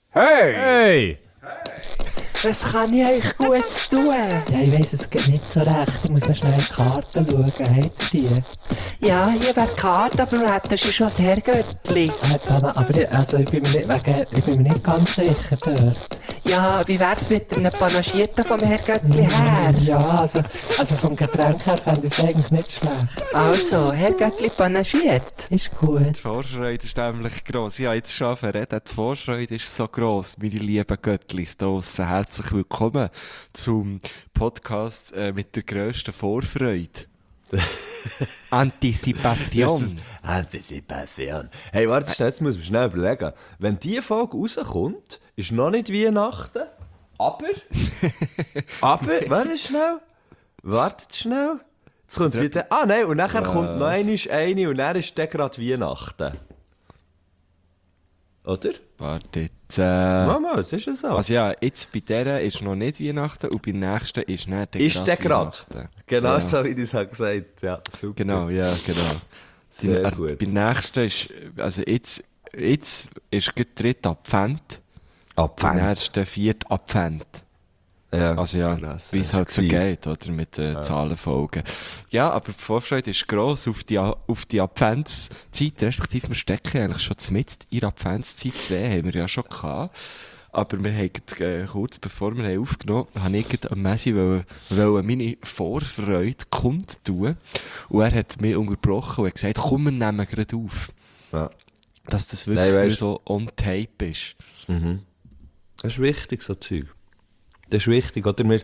Hey! Hey! Was kann ich euch Gutes tun? Ja, ich weiss es geht nicht so recht. Ich muss noch schnell in die Karten schauen. Habt ihr die? Ja, hier wäre die Karte, aber du hättest schon das Herrgöttli. Aber ich bin mir nicht ganz sicher dort. Ja, wie wär's mit einem Panagierten vom Herrgöttli her? Ja, also vom Getränk her fände ich es eigentlich nicht schlecht. Also, Herrgöttli panagiert. Ist gut. Die Vorfreude ist nämlich gross. Ich habe jetzt schon verraten, die Vorfreude ist so gross, meine lieben Göttlis da draussen. Herzlich willkommen zum Podcast mit der grössten Vorfreude. Antizipation. Anticipation. Hey, warte schnell, jetzt muss man schnell überlegen. Wenn diese Folge rauskommt, ist noch nicht Weihnachten, aber... warte schnell. Wartet schnell. Jetzt kommt wieder... Ah nein, und nachher kommt noch eine und dann ist dann gerade Weihnachten. Oder? Wartet. Mama, es ist ja so. Also ja, jetzt bei dieser ist noch nicht Weihnachten und bei der nächsten ist nicht Ist der gerade? Weihnachten. Genau Ja. so, wie ich es gesagt habe. Ja, super. Genau, ja, genau. Sehr gut. Bei der nächsten ist... Also jetzt ist gerade der dritte Advent. Abfang. Der nächste vierte Advent. Ja, Also ja, krass. wie es halt so geht, oder? Mit Zahlenfolgen. Ja, aber die Vorfreude ist gross auf die Adventszeit, respektive wir stecken eigentlich schon mitten in der Adventszeit. 2 haben wir ja schon gehabt. Aber wir haben kurz bevor wir haben aufgenommen haben, habe ich am Messi meine Vorfreude kundtun. Und er hat mich unterbrochen und gesagt, komm, wir nehmen gerade auf. Ja. Dass das wirklich Nein, weißt- so on tape ist. Das ist wichtig, so Zeug. Das ist wichtig, oder? Wir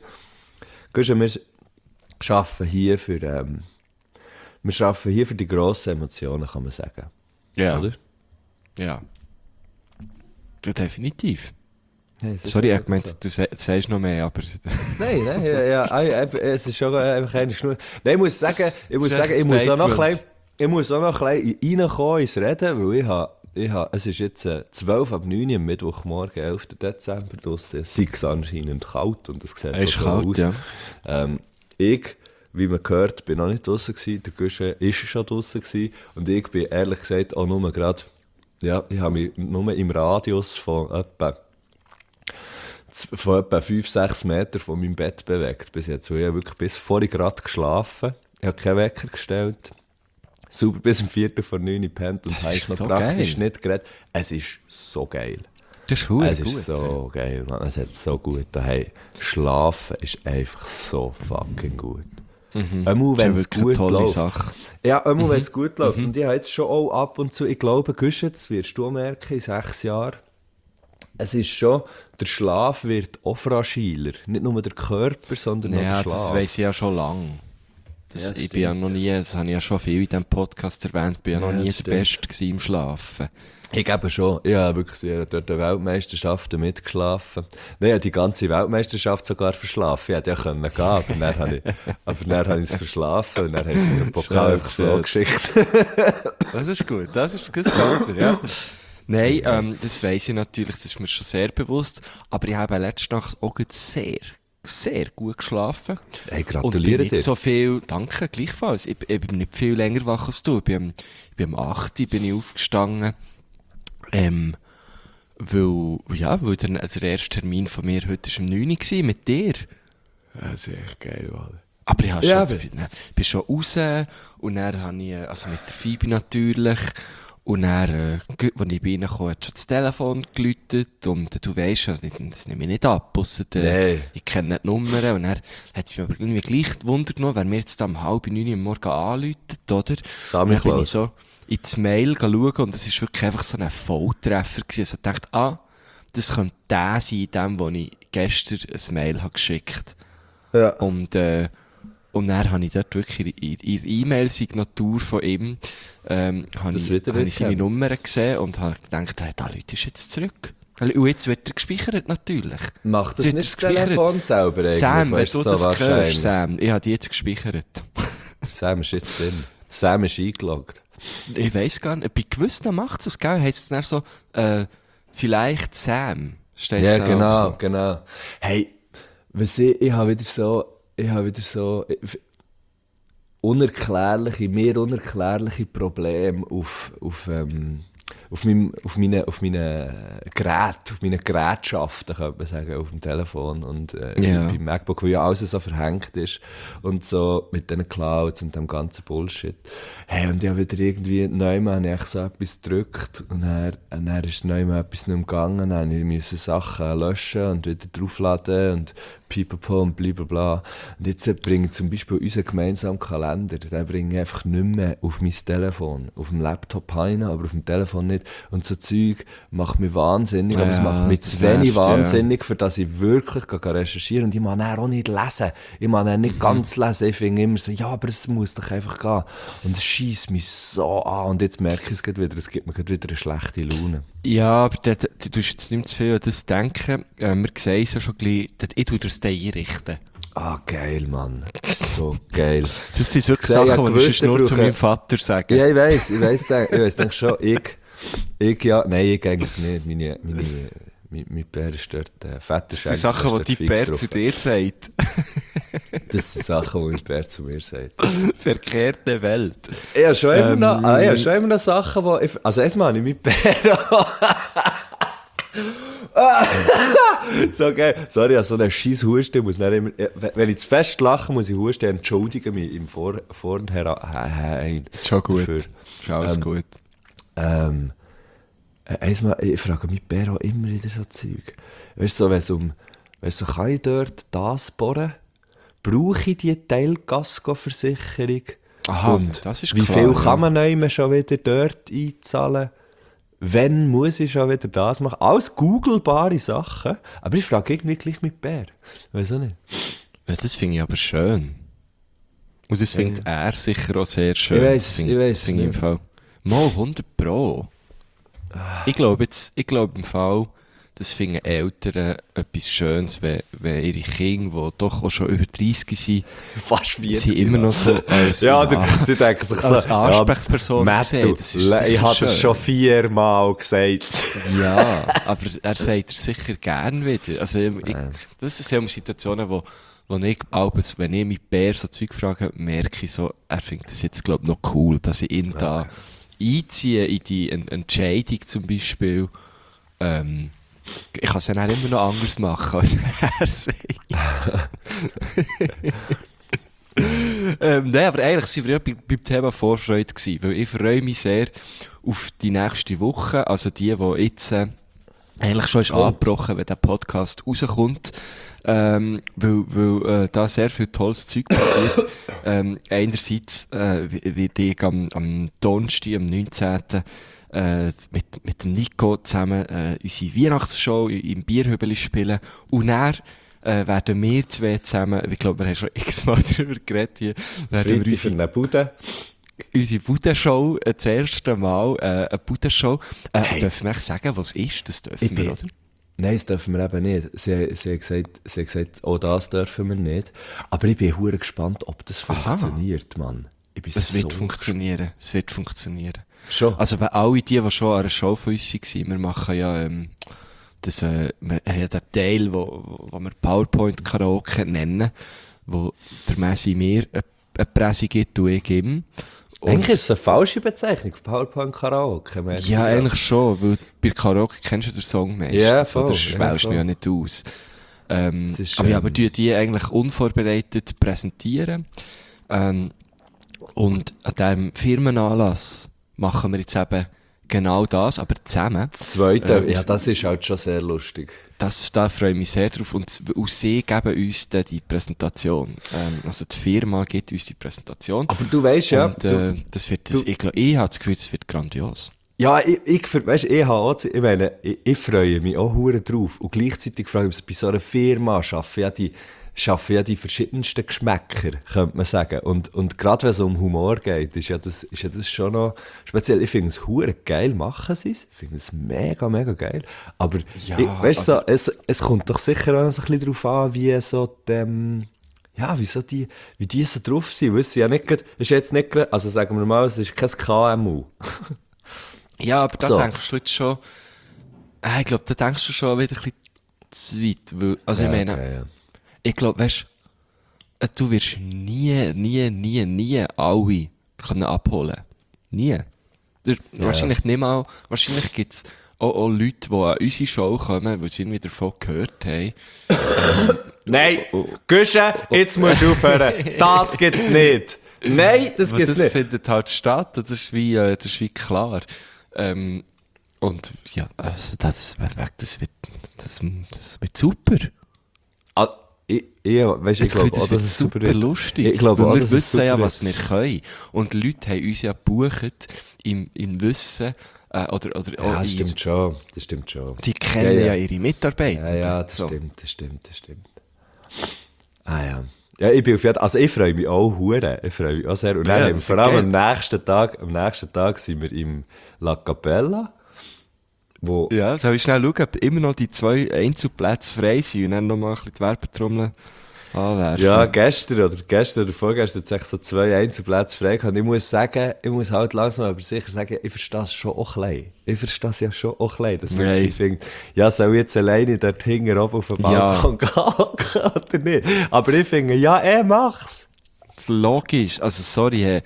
arbeiten hier für, wir arbeiten hier für die grossen Emotionen, kann man sagen. Ja. Oder? Ja. Ja, definitiv. Hey, es ist Sorry, ich wirklich meinte, du sagst noch mehr, aber... Nein, es ist schon einfach eine Schnur. Nein, ich muss sagen, ich muss auch noch ein bisschen reinkommen ins Reden, weil es ist jetzt 12 ab 9 Uhr am Mittwochmorgen, 11. Dezember, draussen. Es ist anscheinend kalt und es sieht Es ist auch so kalt, aus. ja. Ich, wie man gehört, bin noch nicht draussen gewesen, der Guschen ist schon draussen gewesen und ich bin ehrlich gesagt auch nur gerade, ja, ich habe mich nur im Radius von etwa 5-6 Meter von meinem Bett bewegt bis jetzt. Ich habe wirklich bis vorhin gerade geschlafen. Ich habe keinen Wecker gestellt. Super bis um 8:45 gepennt und Das heisst ist noch so praktisch geil. nicht geredet. Es ist so geil. Das ist gut. Es ist so geil, Mann. Es hat so gut. Hey, schlafen ist einfach so fucking gut. Einmal, wenn Das es ist wirklich gut eine tolle läuft. Sache. Ja, einmal, wenn es gut läuft. Und ich habe jetzt schon auch ab und zu, ich glaube, Guschen, das wirst du auch merken, in 6 Jahren, es ist schon, der Schlaf wird auch fragiler. Nicht nur der Körper, sondern auch Ja, der Schlaf. das weiss ich ja schon lange. Ja, Ich bin ja noch nie, das habe ich ja schon viel in diesem Podcast erwähnt, bin ja noch Ja, nie das der stimmt. Beste gewesen im Schlafen. Ich glaube schon. Ich habe wirklich dort die Weltmeisterschaften mitgeschlafen. Nein, ich habe die ganze Weltmeisterschaft sogar verschlafen. Ich hätte ja können gehen, aber dann habe ich es verschlafen und dann haben sie mir den Pokal einfach so geschickt. Das ist gut, das gefällt mir, ja. Nein, das weiss ich natürlich, das ist mir schon sehr bewusst, aber ich habe letzte Nacht auch gerade sehr, sehr gut geschlafen. Hey, Und bin gratuliere nicht dir. so viel, danke, gleichfalls. Ich bin nicht viel länger wach als du. Ich bin um 8 Uhr bin ich aufgestanden. Weil der erste Termin von mir heute war um 9 Uhr gewesen, mit dir. Das ist echt geil, Mann. Aber ich habe Ja, schon, bin schon raus und dann habe ich, also mit der Phoebe natürlich, und dann, als ich bei ihnen kam, hat schon das Telefon geläutet und du weisst ja, das nehme ich nicht ab, ausser Nee. ich kenne nicht die Nummer und dann hat es mich aber irgendwie gleich Wunder genommen, wer mir jetzt um 8:30 am Morgen anläutet, oder? Sammy Und dann bin Klaus. ich so ins Mail schauen und es war wirklich einfach so ein Volltreffer gewesen. Also ich dachte, das könnte der sein, dem, wo ich gestern ein Mail habe geschickt Ja. und dann habe ich dort wirklich in der E-Mail-Signatur von ihm, habe Das wird er ich nicht seine kennen. Nummer gesehen und habe gedacht, hey, da Leute ist jetzt zurück. Und jetzt wird er gespeichert, natürlich. Macht das Jetzt nicht das wird er Telefon selber eigentlich? Sam, wenn Weißt du so das hörst, wahrscheinlich. Sam, ich habe die jetzt gespeichert. Sam ist jetzt drin. Sam ist eingeloggt. Ich weiss gar nicht, bei gewissen macht es, gell? Heisst es dann so, vielleicht Sam. Steht's Ja, dann genau, auch so. genau. Hey, ich habe wieder so mir unerklärliche Probleme auf meinen Gerätschaften, könnte man sagen, auf dem Telefon und beim MacBook, wo ja alles so verhängt ist und so mit den Clouds und dem ganzen Bullshit. Hey, und ich habe wieder irgendwie neumann ich so etwas gedrückt und dann ist neumann etwas nicht mehr gegangen, dann musste ich Sachen löschen und wieder draufladen und pipapo und blablabla. Und jetzt bringe ich zum Beispiel unseren gemeinsamen Kalender, den bringe ich einfach nicht mehr auf mein Telefon. Auf dem Laptop rein, aber auf dem Telefon nicht. Und so Zeug macht mich wahnsinnig, aber es macht mich zu wenig wahnsinnig, für das ich wirklich recherchieren kann. Und ich mag dann auch nicht lesen. Ich mag dann nicht ganz lesen. Ich finde immer so, ja, aber es muss doch einfach gehen. Und es scheisst mich so an. Und jetzt merke ich es gerade wieder, es gibt mir gerade wieder eine schlechte Laune. Ja, aber du tust jetzt nicht zu viel an das denken. Wir sehen es ja schon gleich, ich tue das einrichten. Ah, geil, Mann. So geil. Das sind wirklich Sachen, die ich nur zu meinem Vater sagen. Ja, ich weiss, denke schon, ich eigentlich nicht. Mein Bär ist dort, Vater. Das sind Sachen, die dein Bär zu dir sagt. Das sind Sachen, die mein Bär zu mir sagt. Verkehrte Welt. Ich habe schon immer noch Sachen, die also erstmal habe ich mein Bär so geil. Sorry, ich habe so einen scheiß Husten. Muss immer, wenn ich zu fest lache, muss ich husten. Entschuldige mich im Vornherein. Schon gut. Dafür. Ist alles gut. Ich frage mich Bär auch immer wieder so Zeug. Weißt du, so, kann ich dort das bohren? Brauche ich die Teilkaskoversicherung? Aha, und das ist wie klar, viel kann man neu schon wieder dort einzahlen? Wann muss ich schon wieder das machen? Alles googelbare Sachen. Aber ich frage irgendwie gleich mit Bär. Weiss auch nicht. Ja, das finde ich aber schön. Und das findet er sicher auch sehr schön. Ich weiss. Finde ich im Fall. Mal 100%. Ich glaube im Fall, das finden Eltern etwas Schönes, wenn ihre Kinder, die doch auch schon über 30 sind, fast 40, sind immer noch so als, sie denken sich als so, Ansprechperson sehen. Ich habe das schon 4-mal gesagt. Ja, aber er sagt es sicher gern wieder. Also, das sind ja Situationen, wo ich abends, wenn ich mit Bär so Zeug frage, merke ich so, er findet das jetzt, glaube ich, noch cool, dass ich ihn da einziehe in die Entscheidung zum Beispiel. Ich kann es ja immer noch anders machen, als er sagt. Nein, aber eigentlich waren wir ja beim Thema Vorfreude gewesen, weil ich freue mich sehr auf die nächste Woche, also die jetzt eigentlich schon ist angebrochen, wenn der Podcast rauskommt, weil da sehr viel tolles Zeug passiert. Einerseits werde ich am Donnerstag, am 19. Mit dem Nico zusammen unsere Weihnachtsshow im Bierhübeli spielen und dann werden wir zwei zusammen, ich glaube, wir haben schon x-mal darüber geredet hier, werden wir unsere Budenshow, das erste Mal eine Budenshow. Dürfen wir echt sagen, was ist? Das dürfen wir, oder? Nein, das dürfen wir eben nicht. Sie hat gesagt, auch das dürfen wir nicht. Aber ich bin verdammt gespannt, ob das funktioniert, Mann. Es wird funktionieren. Es wird funktionieren. Schon? Also, wenn alle die schon an einer Show von uns waren, wir machen ja wir haben ja den Teil, wo wir PowerPoint-Karaoke nennen, wo der Messi mir eine Presse gibt und ich ihm. Eigentlich ist es eine falsche Bezeichnung, PowerPoint-Karaoke. Ja, eigentlich schon, weil bei Karaoke kennst du den Song meistens. Ja, voll. Das schwellst du ja nicht aus. Aber wir die eigentlich unvorbereitet präsentieren. Und an diesem Firmenanlass machen wir jetzt eben genau das, aber zusammen. Das Zweite, das ist halt schon sehr lustig. Da freue ich mich sehr drauf. Und sie geben uns dann die Präsentation. Also die Firma gibt uns die Präsentation. Aber du weißt ja... Und, ich habe das Gefühl, es wird grandios. Ja, ich freue mich auch verdammt drauf. Und gleichzeitig frage ich mich, bei so einer Firma arbeiten ja die verschiedensten Geschmäcker, könnte man sagen. Und gerade wenn es um Humor geht, ist ja das schon noch speziell. Ich finde es verdammt geil, machen sie es. Ich finde es mega, mega geil. Aber, es kommt doch sicher auch so ein bisschen darauf an, wie so wie die so drauf sind. Weißt du, ja nicht grad, ist jetzt nicht grad, also sagen wir mal, es ist kein KMU. Ja, aber da denkst du jetzt schon, ich glaube, da denkst du schon wieder ein bisschen zu weit. Weil, also ich meine, okay, ja. Ich glaube, weißt du wirst nie alle können abholen. Nie. Wahrscheinlich nicht mal, wahrscheinlich gibt's auch Leute, die an unsere Show kommen, weil sie irgendwie davon gehört haben. Nein, Güsche, jetzt musst du aufhören. Das gibt's nicht. Nein, das Aber gibt's das nicht. findet halt statt, das ist wie klar. Und ja, also das wird super. Ah, ich glaube Das auch, wird dass es super wird. lustig. Ich glaube Weil auch, wir dass es wissen ja, super was wir können. Und die Leute haben uns ja gebucht im Wissen, oder Ja, auch das stimmt schon. Das stimmt schon. die kennen Ja, ja ja. ihre Mitarbeiter. Ja, das So. stimmt. Ah ja. Ja, ich bin auf jeden Fall, also ich freue mich auch hure. Ich freue mich auch sehr. Und dann Ja, haben wir das vor ist allem geil. am nächsten Tag sind wir im La Capella, wo, Ja, soll ich schnell schauen, ob immer noch die 2 Einzelplätze frei sind und dann nochmal ein bisschen die Werbetrommel anwerfen. ja, gestern oder vorgestern hat es so 2 Einzelplätze frei gehabt. Ich muss sagen, ich muss halt langsam aber sicher sagen, ich verstehe es schon auch klein. Ich verstehe es ja schon auch klein, dass man Nein. findet, ja, soll ich jetzt alleine dort hinten oben auf dem Ja. Balkon gehen oder nicht? Aber ich finde, ja, mach's. Das ist logisch. Also, sorry, hey.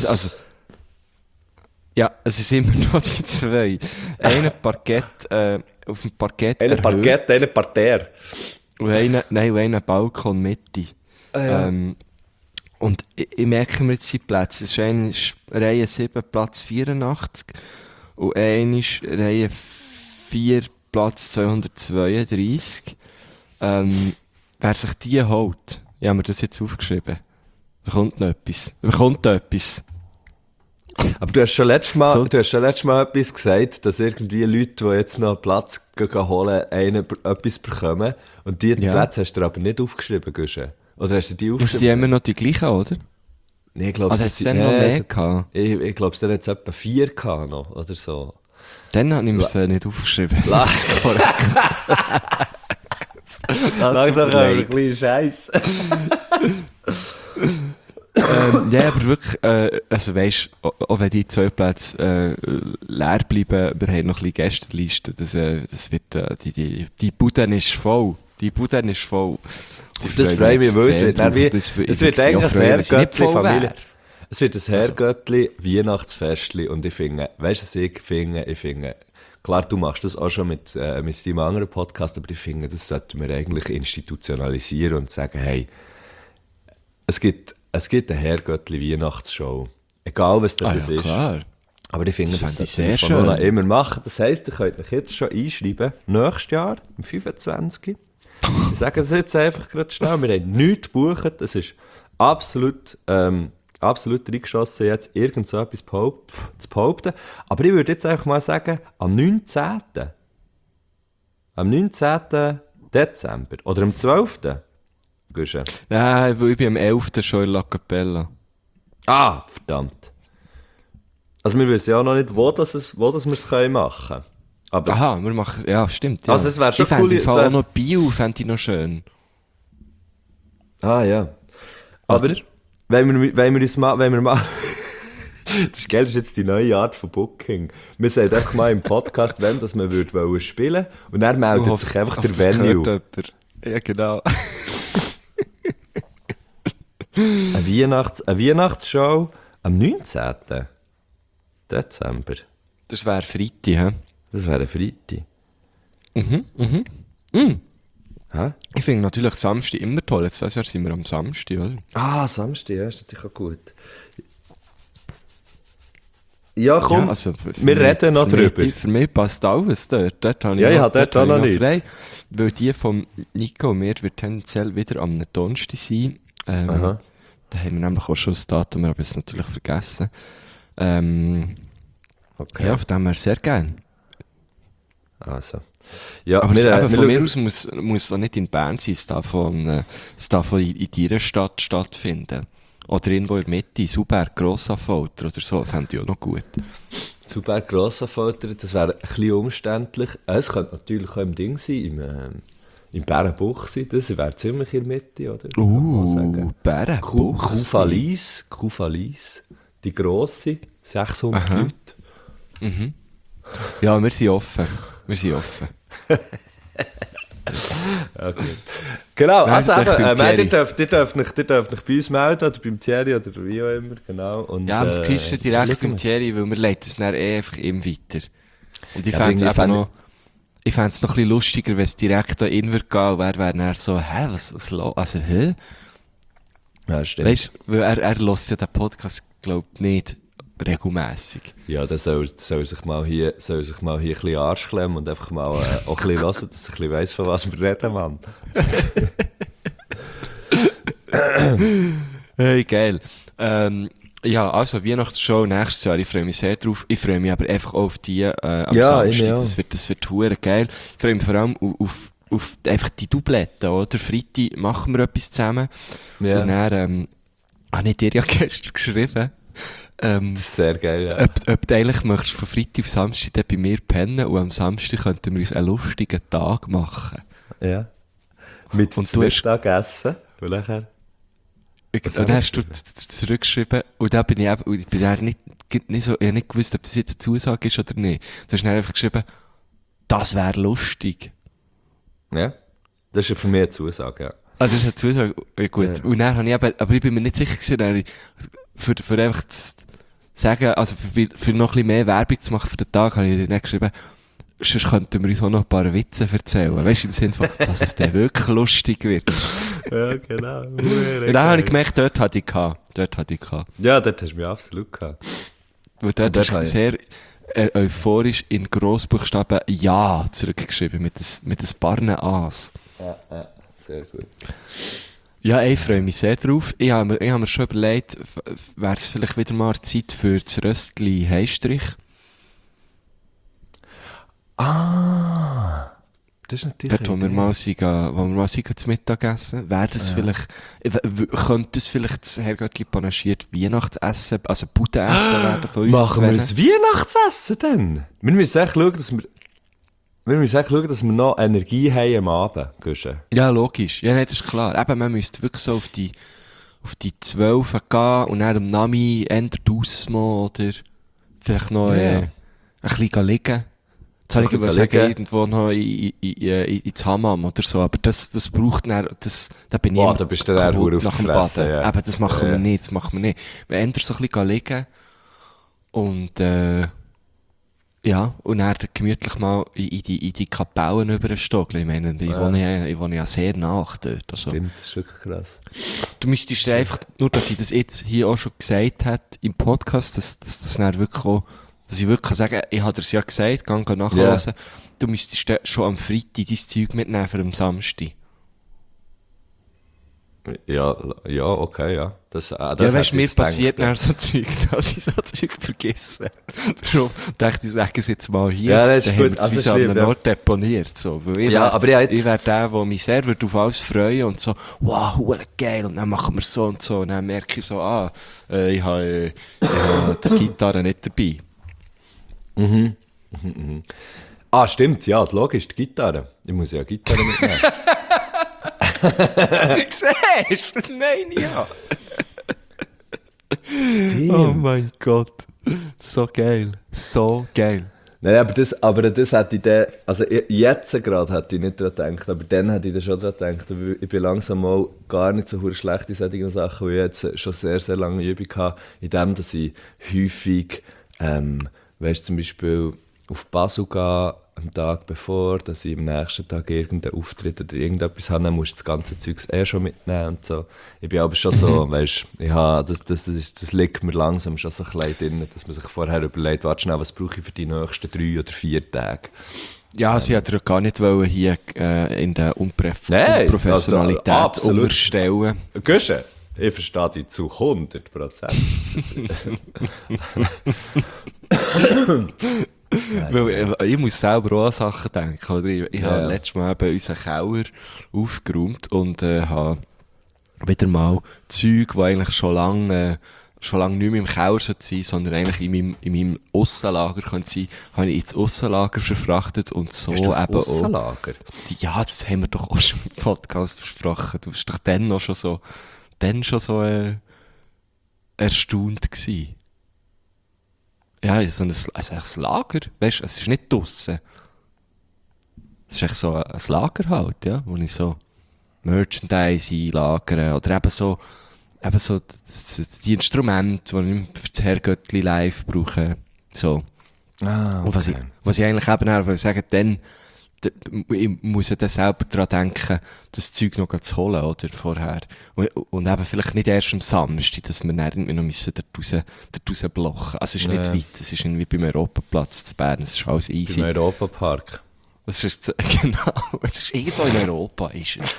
Ja, es ist immer noch die 2. Einer Parkett, auf dem Parkett Eine erhöht. Parkett, eine Parterre. Und einer Balkon Mitte. ja. Und ich merke mir jetzt die Plätze. Es ist einer ist Reihe 7, Platz 84. Und einer ist Reihe 4, Platz 232. Wer sich die holt, ich habe mir das jetzt aufgeschrieben. Bekommt noch etwas. Aber du hast schon letztes Mal, So. etwas gesagt, dass irgendwie Leute, die jetzt noch einen Platz holen, etwas bekommen. Und die Ja. Plätze hast du dir aber nicht aufgeschrieben, Güsche. Oder hast du die Das sind aufgeschrieben? immer noch die gleichen, oder? Nee, ich glaube, Also hat es dann noch mehr gehabt? Ich glaube, es dann jetzt etwa 4 gehabt noch, oder so. Dann habe ich mir es nicht aufgeschrieben. La- Langsam tut mir haben wir ein leid. bisschen Scheiß. Ja, aber wirklich, also weisst, auch wenn die 2 Plätze leer bleiben, wir haben noch ein bisschen Gästeliste, das wird, die Bude ist voll. Auf das freue ich mich, weil es wird, dann wie, es wird eigentlich ein Herrgöttli Familie. Es wird ein Herrgöttli Weihnachtsfestli und ich finde, weißt du, was ich finde, klar, du machst das auch schon mit deinem anderen Podcast, aber ich finde, das sollten wir eigentlich institutionalisieren und sagen, hey, es gibt eine Herrgöttli Weihnachtsshow. Egal, was das ist. Klar. Aber ich finde, Das das fände ich sollten wir sehr von nun an schön. immer machen. Das heisst, ihr könnt euch jetzt schon einschreiben, nächstes Jahr, am 25. Ich sage es jetzt einfach gerade schnell, wir haben nichts gebucht, es ist absolut reingeschossen, jetzt irgend so etwas zu behaupten. Aber ich würde jetzt einfach mal sagen, am 19. Dezember oder am 12. Gehst du? Nein, weil ich bin am 11. schon in La Capella. Ah, verdammt. Also wir wissen ja auch noch nicht, wo wir es machen können. Aber Aha, wir machen, ja, stimmt. Ja. Also es wäre schon ich fände cool, im es Fall wär- auch noch Bio, fände ich noch schön. Ah ja. Aber Oder? wenn wir mal das ist geil, das ist jetzt die neue Art von Booking. Wir sagen einfach mal im Podcast, wenn das man wollen spielen und dann meldet sich einfach der Venue. Ja, genau. Eine Weihnachtsshow am 19. Dezember. Das wäre Freitag, hä? Das wäre ein Freitag. Hä? Ich finde natürlich Samstag immer toll. Jetzt dieses Jahr sind wir am Samstag, oder? Ah, Samstag, ja, ist natürlich auch gut. Ja, komm, Ja, also für wir mich- reden noch für mich- drüber. Für mich passt alles dort. Dort habe Ja, ich noch- habe dort auch habe noch ich nichts. frei. Weil die von Nico und mir wird tendenziell wieder am Donnerstag sein. Aha. Da haben wir nämlich auch schon das Datum, wir haben es natürlich vergessen. Okay. Ja, von dem her sehr gerne. Also. Ja, Aber wir, eben, wir von mir schauen- aus muss es auch nicht in Bern sein, es darf in deiner Stadt stattfinden. Oder irgendwo in der Mitte, Sauberg, Grossaffolter oder so, fände ich auch noch gut. Super Grossanfolter, das wäre ein bisschen umständlich. Es könnte natürlich auch im Ding sein, im Bärenbuch sein, das wäre ziemlich in der Mitte, oder? Kann man sagen. Bärenbuch. Kufalis, die grosse, 600 Aha. Leute. Ja, wir sind offen. Okay. Genau, Nein, also ich bin eben, Thierry. ihr dürft euch bei uns melden, oder beim Thierry, oder wie auch immer, genau. Und, Ja, aber kriegst du direkt schauen beim wir. Thierry, weil wir leiten es dann einfach ihm weiter. Und ich Ja, fände es aber eben irgendwie noch... Ich fände es noch ein bisschen lustiger, wenn es direkt an ihn würde gehen und er wäre dann so, also, hä? Ja, stimmt. Weißt du, weil er hört ja den Podcast, glaubt nicht regelmässig. Ja, dann soll sich mal hier ein bisschen Arsch klemmen und einfach mal auch ein bisschen hören, dass ich ein bisschen weiss, von was wir reden, Mann. Hey, geil. Ja, also Weihnachtsshow nächstes Jahr, ich freue mich sehr drauf. Ich freue mich aber einfach auch auf die am Ja, ich Samstag. auch. Das wird hure geil. Ich freue mich vor allem auf einfach die Doubletten, oder? Freitag machen wir etwas zusammen. Ja. Und dann habe ich dir ja gestern geschrieben, Das ist sehr geil, ja. ob du eigentlich möchtest von Freitag auf Samstag dann bei mir pennen und am Samstag könnten wir uns einen lustigen Tag machen. Ja. Mit Und zum du hast- Mittagessen, weil nachher... Was Und haben dann wir hast du zurückgeschrieben, und da bin ich eben, und ich bin dann nicht so, ich habe nicht gewusst, ob das jetzt eine Zusage ist oder nicht. Du hast dann einfach geschrieben, das wäre lustig. Ja. Das ist ja für mich eine Zusage, ja. Also das ist eine Zusage, ja, gut. Ja. Und dann habe ich eben, aber ich bin mir nicht sicher gewesen, dann habe ich, für einfach zu sagen, also für noch ein bisschen mehr Werbung zu machen für den Tag, habe ich dir dann geschrieben, sonst könnten wir uns auch noch ein paar Witze erzählen. Weißt du, im Sinne von, dass es dann wirklich lustig wird. Ja, genau. Und dann habe ich gemerkt, dort hatte ich gehabt. Ja, dort hast du mich absolut gehabt. Weil dort dort ist habe ich- sehr euphorisch in Grossbuchstaben Ja zurückgeschrieben, mit ein paar A's. Ja, sehr gut. Ja, ich freue mich sehr drauf. Ich habe mir schon überlegt, wäre es vielleicht wieder mal Zeit für das Röstli Heistrich. Das ist natürlich... Dort, wo wir mal zu Mittag essen, wäre das vielleicht, könnte es vielleicht das Herrgöttli panaschiert Weihnachtsessen, also Budenessen werden von uns. Machen wir zwei. ein Weihnachtsessen dann? Wir müssen echt schauen, dass wir noch Energie haben am Abend, Guschen. Ja, logisch. Ja, nein, das ist klar. Eben, man müsste wirklich so auf die 12 gehen und dann am Nami entweder Dusmo oder vielleicht noch Ja. ein bisschen liegen. Jetzt habe ich Ein aber bisschen sagen, liegen. irgendwo noch ins Hammam oder so, aber das braucht dann, da bin ich Boah, immer da bist du dann kaputt verdammt auf nach dem die Fresse, Baden. ja. Eben, das machen Ja. wir nicht, Wir entweder so ein bisschen liegen und ja, und dann gemütlich mal in die Kapellen überstogeln. Ich meine, ich wohne ja sehr nach dort. Also, Stimmt, das ist wirklich krass. du müsstest dir einfach, nur dass ich das jetzt hier auch schon gesagt habe im Podcast, dass dann wirklich auch, dass ich wirklich sagen kann, ich habe es ja gesagt, geh nachhören. Du müsstest dann schon am Freitag dein Zeug mitnehmen für am Samstag. Ja, okay, ja. Das Ja, hätte weißt du, ich mir jetzt passiert gedacht, dann so Zeug, dass ich so Zeug vergesse. Darum dachte ich, sage es jetzt mal hier. Ja, das ist dann gut. haben wir Also, es das an ist einem lieb, ja. Ort deponiert. So. Weil ich Ja, wär- aber ja, jetzt- ich wäre der, der mich sehr würde auf alles freuen und so, wow, hure geil, und dann machen wir so und so. Und dann merke ich so, ich habe die Gitarre nicht dabei. Ah, stimmt, ja, logisch, die Gitarre. Ich muss ja eine Gitarre mitnehmen. Siehst du, das meine ich ja. Stimmt. Oh mein Gott. So geil. So geil. Nein, aber das hätte ich dann, also jetzt gerade hätte ich nicht daran gedacht, aber dann hätte ich da schon daran gedacht. Aber ich bin langsam mal gar nicht so schlecht in solchen Sachen, weil ich jetzt schon sehr, sehr lange Übung habe, in dem, dass ich häufig, weißt zum Beispiel auf Basel gehe, am Tag bevor, dass ich am nächsten Tag irgendeinen Auftritt oder irgendetwas habe, dann musst du das ganze Zeug schon mitnehmen und so. Ich bin aber schon so, weißt ich habe, das liegt mir langsam schon so ein bisschen drin, dass man sich vorher überlegt, warte schnell, was brauche ich für die nächsten 3 oder 4 Tage. Ja, sie hat ja gar nicht wollen hier in der Nein, Unprofessionalität also, absolut. unterstellen. Guschen, ich verstehe dich zu 100%. Weil ich muss selber auch an Sachen denken. Oder? Ich Ja. habe letztes Mal eben unseren Keller aufgeräumt und habe wieder mal Zeug, die eigentlich schon lange nicht mehr im Keller sein sollten, sondern eigentlich in meinem Aussenlager können sein, habe ich ins Aussenlager verfrachtet und so Hast du das eben auch. Aussenlager? Ja, das haben wir doch auch schon im Podcast versprochen. Du warst doch dann noch schon so erstaunt gewesen. Ja, so ein Lager, weißt du, es ist nicht draussen. Das ist echt so ein Lager halt, ja, wo ich so Merchandise einlagere oder eben so die Instrumente, die ich für das Herrgöttli live brauche, so. Ah, Und was ich eigentlich eben auch will sagen, dann, ich muss ja dann selber daran denken, das Zeug noch zu holen, oder, vorher. Und eben vielleicht nicht erst am Samstag, dass wir dann irgendwie noch müssen dort blochen. Also es ist nicht weit, es ist irgendwie beim Europaplatz zu Bern, es ist alles easy. Im Europapark. Das ist, genau, es ist irgendwo in Europa, ist es.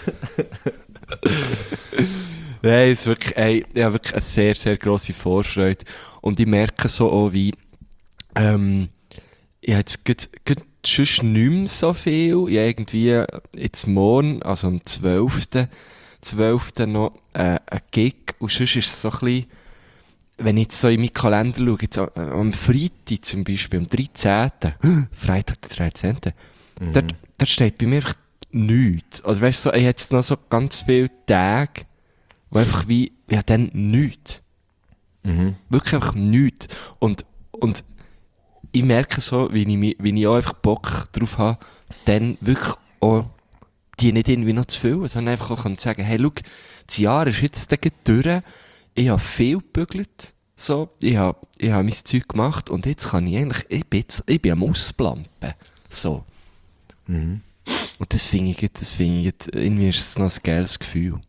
Nein, es ist wirklich, ich habe wirklich eine sehr, sehr grosse Vorfreude. Und ich merke so auch, wie, ich habe jetzt gerade sonst nicht mehr so viel. Ich habe irgendwie jetzt morgen, also am 12. noch, ein Gig. Und sonst ist es so ein bisschen, wenn ich jetzt so in meinen Kalender schaue, jetzt am Freitag zum Beispiel, am 13. Freitag der 13. Dort steht bei mir einfach nichts. Also weißt du, so, ich habe jetzt noch so ganz viele Tage, wo einfach wie, ja, dann nichts. Wirklich einfach nichts. Und ich merke so, wie ich auch einfach Bock drauf habe, dann wirklich auch die nicht irgendwie noch zu füllen, sondern einfach auch zu sagen, hey, schau, das Jahr ist jetzt durch, ich habe viel gebügelt, so, ich habe mein Zeug gemacht und jetzt kann ich eigentlich, ich bin am Ausplampen, so. Und das finde ich, irgendwie ist es noch ein geiles Gefühl.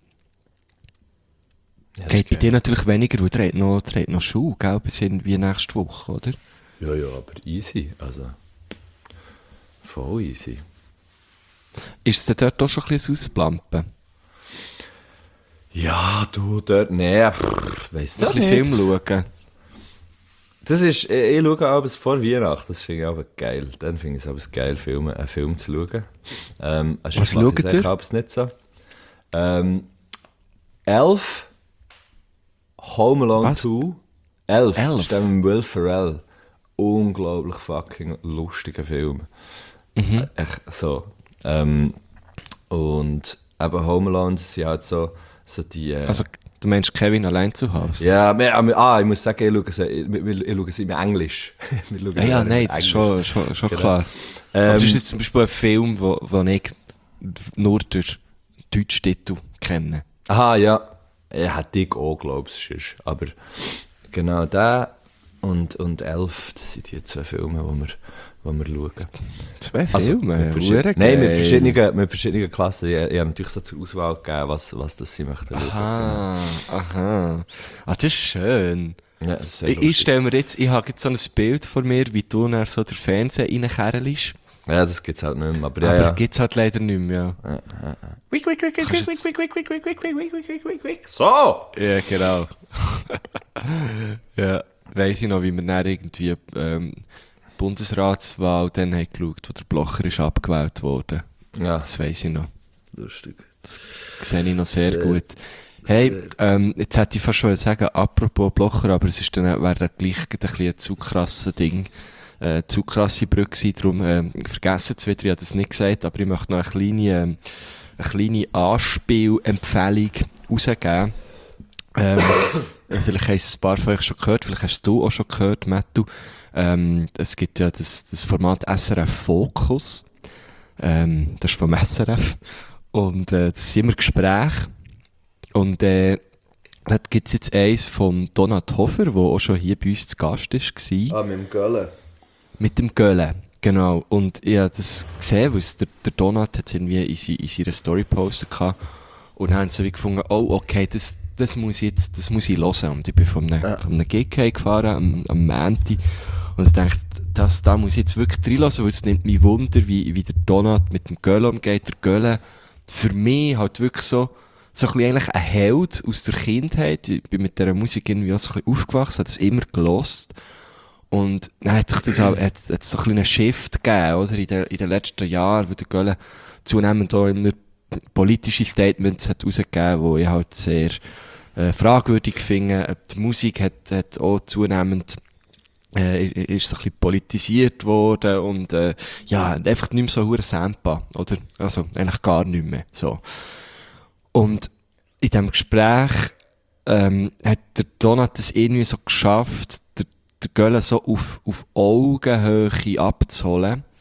Ja, Geht bei dir natürlich weniger, weil ihr habt noch Schuhe, gell, bis irgendwie nächste Woche, oder? Ja, aber easy. Also, voll easy. Ist es denn dort auch schon ein bisschen Ausplampen? Ja, du dort, nee, weiss Ein nicht. bisschen Film schauen? Das ist, ich schaue abends vor Weihnachten, das finde ich aber geil. Dann finde ich es aber geil, einen Film zu schauen. Was schaut ihr? Ich abends nicht so. Elf, Home Alone Was? 2, Elf. Elf? Ist der mit Will Ferrell. Unglaublich fucking lustiger Film. Echt so. Und eben Home Alone, das sind halt so die... Also, du meinst Kevin allein zu Hause? ja, ich muss sagen, ich schaue sie im Englisch. Nein, das ist schon Genau. klar. Aber das ist jetzt zum Beispiel ein Film, wo ich nur durch deutschen Titel kenne. Aha, ja. Er hat dick auch, glaube ich. Aber genau der und Elf, das sind die zwei Filme, die wir schauen. Zwei Filme? Mit verschiedenen Klassen. Ich habe natürlich so zur Auswahl gegeben, was das sie möchten schauen. Aha. Ah, das ist schön. Ja, das ist sehr Ich lustig. stelle mir jetzt, ich habe jetzt so ein Bild vor mir, wie du dann so der Fernseher reinkerlst. Ja, das gibt es halt nicht mehr. Aber Das gibt es halt leider nicht mehr. So! Ja, genau. Ja, weiss ich noch, wie wir dann irgendwie Bundesratswahl dann haben geschaut, wo der Blocher ist abgewählt wurde. Ja, Das weiss ich noch. lustig. Das sehe ich noch sehr gut. Hey, jetzt hätte ich fast schon sagen, apropos Blocher, aber es ist dann, wäre dann gleich ein bisschen ein zu krasses Ding. Zu krasse Brücke gewesen, darum vergessen es wieder, ich habe das nicht gesagt, aber ich möchte noch eine kleine Anspielempfehlung rausgeben. Vielleicht haben es ein paar von euch schon gehört, vielleicht hast du auch schon gehört, Mattu. Es gibt ja das Format SRF Fokus. Das ist vom SRF. Und das sind immer Gespräche. Und dort gibt es jetzt eins von Donat Hofer, der auch schon hier bei uns zu Gast war. Ah, mit dem Göllen. Mit dem Gölle, genau. Und ich habe das gesehen, weil der Donat hat es irgendwie in seiner Story gepostet gehabt. Und haben so wie gefunden, oh, okay, das muss ich hören. Und ich bin von einem Gig gefahren, am Montag. Und ich dachte, da muss ich jetzt wirklich reinlassen, weil es nimmt mich Wunder, wie der Donat mit dem Gölle umgeht. Der Gölle, für mich halt wirklich so ein bisschen eigentlich ein Held aus der Kindheit. Ich bin mit dieser Musik irgendwie auch so ein bisschen aufgewachsen, habe das immer gelost. Und dann hat sich das auch, hat so ein bisschen einen Shift gegeben, oder? In den letzten Jahren, wo der Gölle zunehmend auch immer politische Statements hat rausgegeben, wo ich halt sehr fragwürdig finde. Die Musik hat auch zunehmend ist so ein bisschen politisiert worden und ja, einfach nicht mehr so hure Sampa, oder? Also eigentlich gar nicht mehr, so. Und in diesem Gespräch hat der Donat es irgendwie so geschafft, der Gölle so auf Augenhöhe abzuholen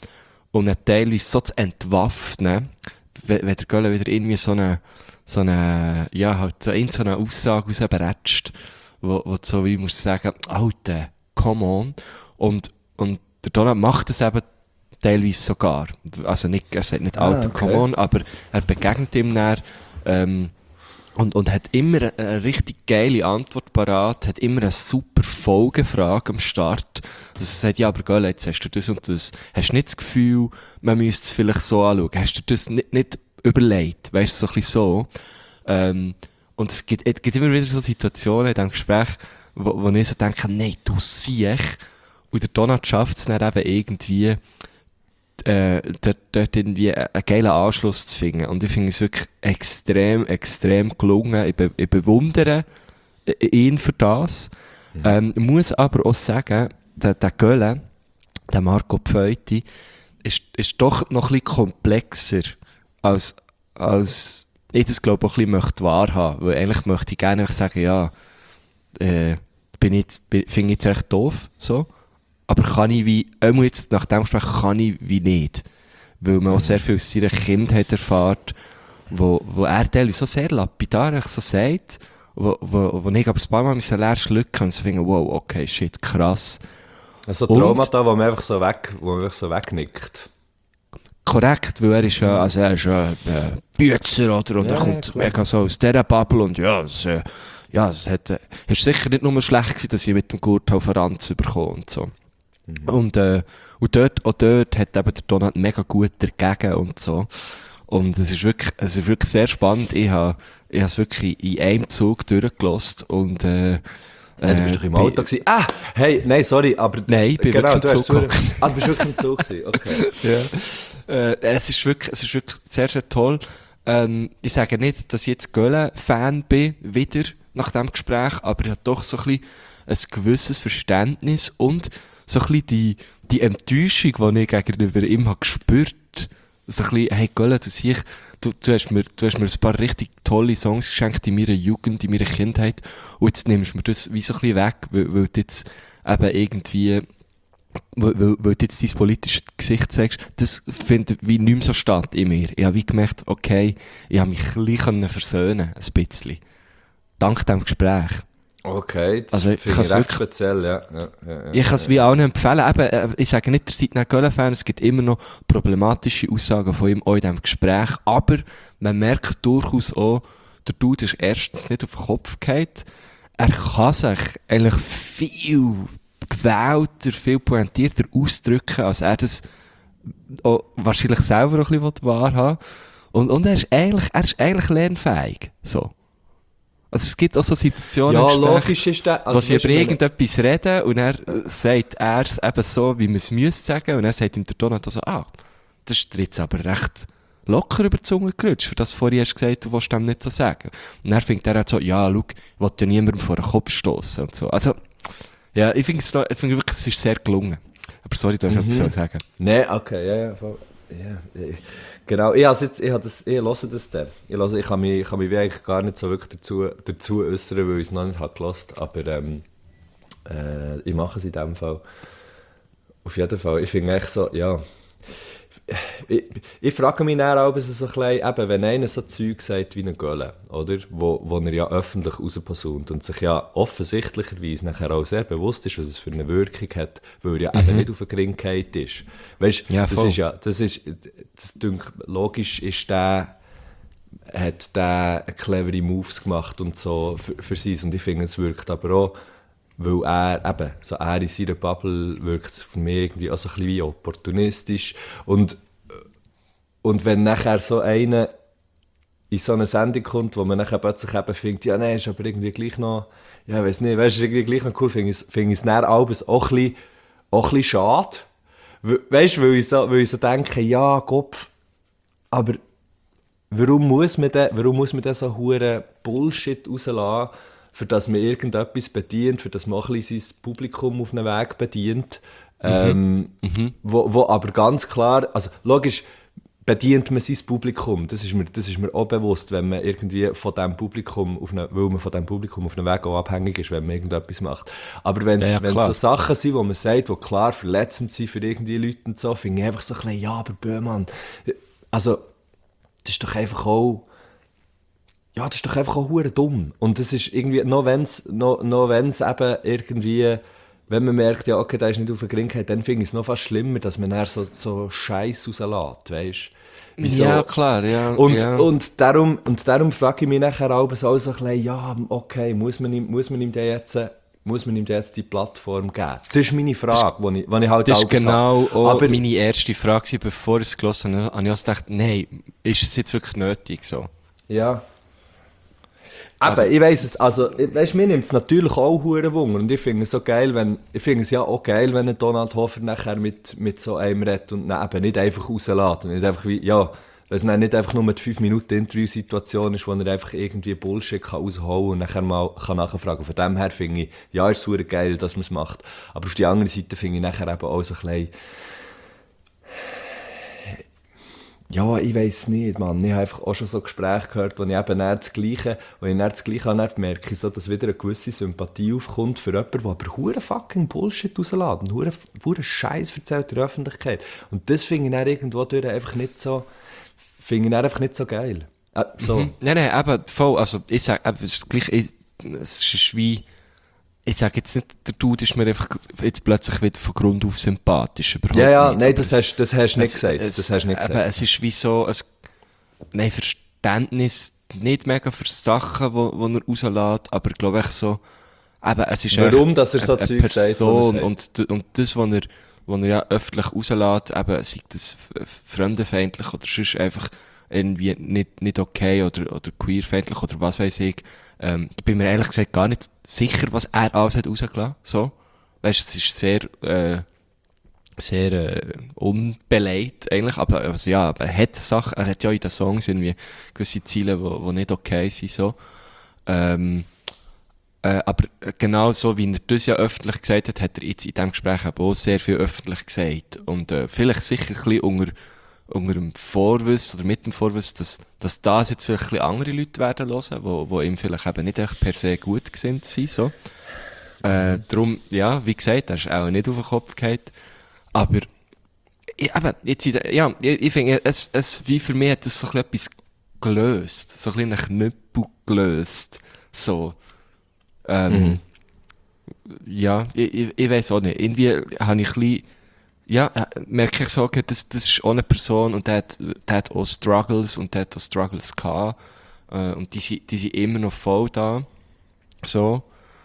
und ihn teilweise so zu entwaffnen, wenn der Göller wieder irgendwie so eine halt so in so eine Aussage rausbrätscht, wo du so wie musst sagen, Alter, come on. Und der Donald macht das eben teilweise sogar. Also nicht, er sagt nicht Alter, come on, aber er begegnet ihm dann, und hat immer eine richtig geile Antwort parat, hat immer eine super Folgefrage am Start. Also er sagt, ja, aber Göll, jetzt hast du das und das. Hast du nicht das Gefühl, man müsste es vielleicht so anschauen? Hast du das nicht überlegt? Weißt du, so ein bisschen so. Und es gibt immer wieder so Situationen in diesem Gespräch, wo ich so denke, nein, du siehst. Und der Donald schafft es dann eben irgendwie, dort irgendwie einen geilen Anschluss zu finden. Und ich finde es wirklich extrem, extrem gelungen. Ich bewundere ihn für das. Ich muss aber auch sagen, der Gölle, der Marco Pfeuti, ist doch noch ein bisschen komplexer, als ich das, glaube ich, auch ein bisschen wahrhaben möchte. Weil eigentlich möchte ich gerne sagen, ja, finde ich jetzt echt doof, so. Aber kann ich jetzt nach dem Gespräch kann ich wie nicht. Weil man auch sehr viel aus seiner Kindheit erfährt, wo er teilweise so sehr lapidar so sagt, wo ich aber ein paar Mal mit leer schlucken und so finde, wow, okay, shit, krass. Also Traumata, wo man einfach so wegnickt. Korrekt, weil er ist ja Bützer, oder? Und er kommt mega so aus dieser Bubble und es ist sicher nicht nur schlecht gewesen, dass ich mit dem Gurthaus Ranz bekomme und so. Und dort hat eben der Donald mega gut dagegen und so. Und es ist wirklich sehr spannend. Ich habe es wirklich in einem Zug durchgelassen und du bist doch im Auto gewesen. Hey, nein, sorry, aber... Nein, ich bin wirklich im Zug. Du bist wirklich im Zug gewesen, okay. Ja. Es ist wirklich sehr, sehr toll. Ich sage nicht, dass ich jetzt Gölle-Fan bin, wieder nach dem Gespräch, aber ich habe doch so ein bisschen ein gewisses Verständnis und so ein bisschen die Enttäuschung, die ich gegenüber ihm habe gespürt. So ein bisschen, hey Gölle, du hast mir ein paar richtig tolle Songs geschenkt in meiner Jugend, in meiner Kindheit, und jetzt nimmst du mir das wie so ein bisschen weg, weil du jetzt eben irgendwie, weil du jetzt dein politisches Gesicht sagst, das findet wie nicht mehr so statt in mir. Ich habe wie gemerkt, okay, ich habe mich ein bisschen versöhnen, ein bisschen. Dank diesem Gespräch. Okay, das also, finde ich recht speziell, ja. Ich kann es wie auch nicht empfehlen. Eben, ich sage nicht, ihr seid nicht Gölle-Fan, es gibt immer noch problematische Aussagen von ihm auch in diesem Gespräch, aber man merkt durchaus auch, der Dude ist erstens nicht auf den Kopf gefallen, er kann sich eigentlich viel gewählter, viel pointierter ausdrücken, als er das auch wahrscheinlich selber auch ein bisschen wahrhaben will. Und er ist eigentlich lernfähig, so. Also es gibt auch so Situationen, ja, logisch ist das. Also wo sie über irgendetwas reden und er sagt er es eben so, wie man es müsste sagen, und er sagt ihm der Donald so, das ist dir jetzt aber recht locker über die Zunge gerutscht, für das vorhin hast du gesagt, du willst dem nicht so sagen. Und dann fängt er auch so, ja, schau, ich will ja niemandem vor den Kopf stossen und so. Also, ja, ich finde wirklich, es ist sehr gelungen. Aber sorry, du hast etwas zu sagen. Nein, okay, ja, voll. Ja, genau, ich höre das dann. Ich kann mich wie eigentlich gar nicht so wirklich dazu äußern, weil ich es noch nicht gehört habe, aber ich mache es in dem Fall. Auf jeden Fall, ich finde echt so, ja, ich frage mich dann auch so ein bisschen, eben, wenn einer so Zeug sagt wie ein Gölle, oder? Wo er ja öffentlich rausposaunt und sich ja offensichtlicherweise nachher auch sehr bewusst ist, was es für eine Wirkung hat, weil er ja eben nicht auf eine Gringheit ist. Weißt du, ja, das denke, logisch hat der clevere Moves gemacht und so für sie, und ich finde, es wirkt aber auch, weil er in seiner Bubble wirkt es für mich irgendwie auch so ein bisschen wie opportunistisch. Und wenn nachher so einer in so eine Sendung kommt, wo man nachher plötzlich eben findet, ja, nein, ist aber irgendwie gleich noch, ja, weiss nicht, weißt du, irgendwie gleich noch cool, finde ich es dann auch ein bisschen schade. Weißt du, weil ich so denke, ja, Kopf, aber warum muss man denn so hure Bullshit rauslassen, für das man irgendetwas bedient, für das man auch ein bisschen sein Publikum auf einem Weg bedient, wo aber ganz klar, also logisch, bedient man sein Publikum. Das ist mir auch bewusst, wenn man irgendwie von diesem Publikum, weil man von diesem Publikum auf einem Weg auch abhängig ist, wenn man irgendetwas macht. Aber wenn es so Sachen sind, wo man sagt, die klar verletzend sind für irgendwie Leute und so, finde ich einfach so ein bisschen, ja, aber Böhmann, also, das ist doch einfach auch hure dumm. Und das ist irgendwie, noch wenn's eben irgendwie, wenn man merkt, ja, okay, der ist nicht auf der Grinkheit, dann finde ich es noch fast schlimmer, dass man dann so Scheiß rauslässt, weisst du? Wieso? Ja, klar, ja. Und darum frage ich mich nachher auch so ein bisschen, ja, okay, muss man ihm da jetzt die Plattform geben? Das ist meine Frage, die ich halt das auch ist genau auch aber meine erste Frage, bevor ich es gelesen habe. Habe ich auch gedacht, nein, ist es jetzt wirklich nötig so? ja. Aber ich weiss es, also, weißt, mir nimmt es natürlich auch hure Wunder und ich finde es ja auch geil, wenn ein Donald Hofer nachher mit so einem redet und dann eben nicht einfach rauslässt und nicht einfach wie, ja, weil es dann nicht einfach nur die 5 Minuten Interview-Situation ist, wo er einfach irgendwie Bullshit kann raushauen und nachher mal kann nachfragen. Von dem her finde ich, ja, ist es hure geil, dass man es macht. Aber auf die andere Seite finde ich nachher eben auch so ein bisschen, ja, ich weiss nicht, Mann. Ich habe einfach auch schon so Gespräche gehört, wo ich eben dann das Gleiche habe, merke ich so, dass wieder eine gewisse Sympathie aufkommt für jemanden, der aber hure fucking Bullshit rauslässt und hure Scheiß erzählt in der Öffentlichkeit. Und das finde ich dann irgendwo durch einfach nicht so geil. So. Nein, eben voll. Also, ich sage, es ist gleich, es ist wie, ich sage jetzt nicht, der Dude ist mir einfach jetzt plötzlich wieder von Grund auf sympathisch. Überhaupt ja, nicht. nein, das hast du nicht gesagt. Es ist wie so ein Verständnis, nicht mega für Sachen, die er rauslässt, aber glaube ich so, eben, es ist warum, dass er so eine Zeug Person sagt, und das, was er ja öffentlich rauslässt, eben, sei das fremdenfeindlich oder sonst einfach irgendwie nicht okay oder queerfeindlich oder was weiß ich. Ich bin mir ehrlich gesagt gar nicht sicher, was er alles hat rausgelassen. So. Weißt, es ist sehr unbeleidigt eigentlich, aber also ja, aber er hat ja in den Songs irgendwie gewisse Ziele, die nicht okay sind, so. Aber genau so, wie er das ja öffentlich gesagt hat, hat er jetzt in diesem Gespräch auch sehr viel öffentlich gesagt. Und vielleicht sicher ein bisschen unter dem Vorwissen oder mit dem Vorwissen, dass das jetzt vielleicht ein bisschen andere Leute werden hören, die ihm vielleicht eben nicht echt per se gut gesinnt sind, so. Darum, ja, wie gesagt, er ist auch nicht auf den Kopf gefallen. Aber, ich finde, wie für mich hat das so ein bisschen etwas gelöst. So ein bisschen einen Knüppel gelöst. So. Ja, ich weiss auch nicht. Irgendwie habe ich ein bisschen, ja, merke ich so, okay, das ist auch eine Person und der hat auch Struggles und der hat auch Struggles gehabt. Und die sind immer noch voll da. So.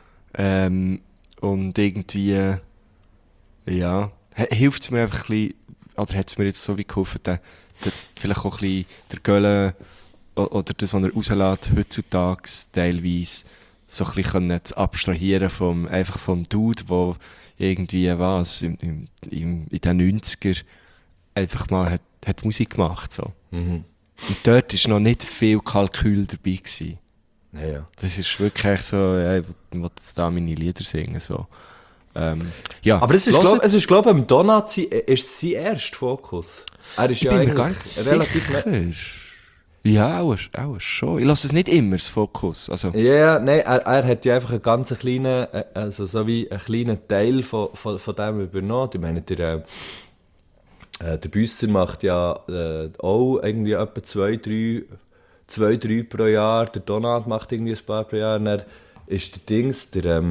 Und irgendwie, ja, hilft es mir einfach ein bisschen, oder hat es mir jetzt so wie geholfen, vielleicht auch ein bisschen der Gölle oder das, was er rauslässt, heutzutage teilweise, so ein bisschen zu abstrahieren vom Dude, der irgendwie in den 90er einfach mal hat Musik gemacht. So. Mhm. Und dort war noch nicht viel Kalkül dabei gewesen. Ja. Das ist wirklich so, ja, ich will jetzt da meine Lieder singen. So. Ja. Aber es ist, glaube ich, am Donat ist sein erster Fokus. Er ist ja eigentlich relativ sicher. Ja, auch schon. Ich lasse es nicht immer, das Fokus. Also. Ja, nein, er hat ja einfach einen ganz kleinen, also so wie einen kleinen Teil von dem übernommen. Ich meine, der Büsser macht ja auch irgendwie etwa 2-3 pro Jahr. Der Donat macht irgendwie ein paar pro Jahr. Und dann ist der Dings, der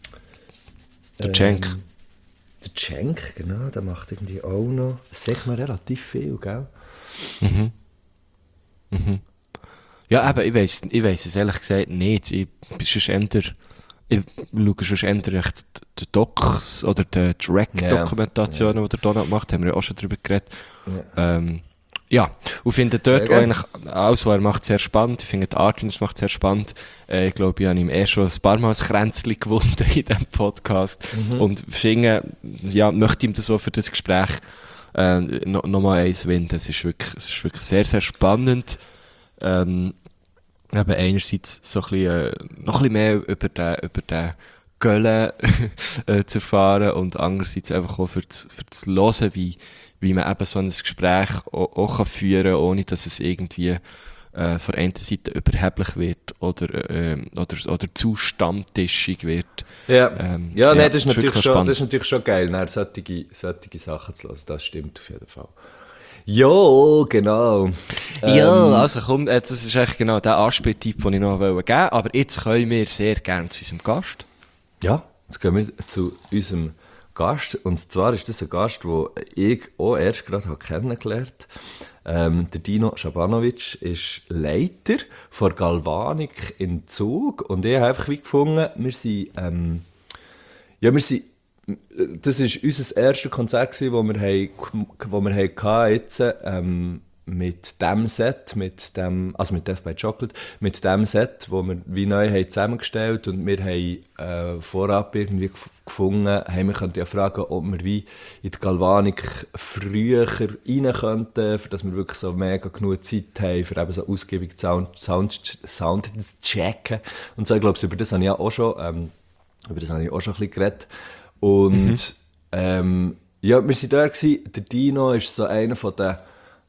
Cenk. Der Cenk, genau, der macht irgendwie auch noch. Das sagt man relativ viel, gell? Mhm. Mhm. Ja, aber ich weiss es ehrlich gesagt nicht. Ich schaue schon eher recht die Docs oder die Track-Dokumentationen, die der Donald macht, haben wir ja auch schon drüber geredet. Ja, und finde dort auch eigentlich alles, was er macht, sehr spannend. Ich finde die Art, das macht sehr spannend. Ich glaube, ich habe ihm schon ein paar Mal ein Kränzchen gewunden in diesem Podcast. Und finde, ja, möchte ihm das auch für das Gespräch noch mal eins winden. Es ist wirklich sehr, sehr spannend. Eben einerseits so ein bisschen, noch ein bisschen mehr über den Gölle zu erfahren und andererseits einfach auch für das Hören, wie wie man eben so ein Gespräch auch führen kann, ohne dass es irgendwie von einer Seite überheblich wird oder zu stammtischig wird. Ja, nein, das ist natürlich schon geil, solche Sachen zu hören. Das stimmt auf jeden Fall. Jo, genau. Also komm, das ist echt genau der Anspieltipp, den ich noch geben wollte. Aber jetzt können wir sehr gerne zu unserem Gast. Ja, jetzt gehen wir zu unserem Gast. Und zwar ist das ein Gast, den ich auch erst gerade kennengelernt habe. Der Dino Schabanovic ist Leiter von Galvanik in Zug. Und ich habe einfach gefunden, das war unser erstes Konzert, das wir hatten jetzt, mit dem Set, also mit Death by Chocolate, mit dem Set, das wir wie neu haben zusammengestellt haben. Und wir haben vorab irgendwie gefunden, wir könnten ja fragen, ob wir wie in die Galvanik früher rein könnten, für dass wir wirklich so mega genug Zeit haben, für eben so ausgiebig Sound zu checken. Und so, ich glaube, über das habe ich auch schon ein bisschen geredet. Und ja, wir waren da gewesen. Der Dino ist so einer von den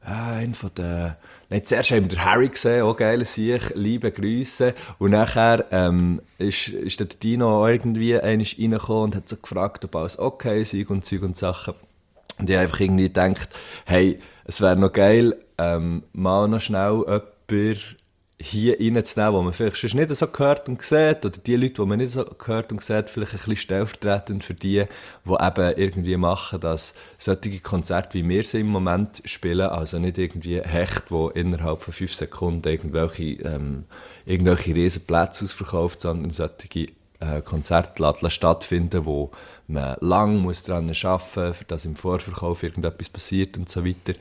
nein, zuerst haben wir den Harry gesehen, auch geil Sieg, liebe Grüße. Und nachher ist der Dino irgendwie reingekommen und hat so gefragt, ob alles okay sei und Zeug und Sachen. Und ich habe einfach irgendwie gedacht, hey, es wäre noch geil, mal noch schnell jemanden hier reinzunehmen, wo man vielleicht schon nicht so gehört und sieht, oder die Leute, die man nicht so gehört und sieht, vielleicht ein bisschen stellvertretend für die eben irgendwie machen, dass solche Konzerte, wie wir sie im Moment spielen, also nicht irgendwie Hecht, wo innerhalb von 5 Sekunden irgendwelche riesen Plätze ausverkauft, sondern solche Konzerte stattfinden, wo man lang muss daran arbeiten muss, für dass im Vorverkauf irgendetwas passiert und so weiter.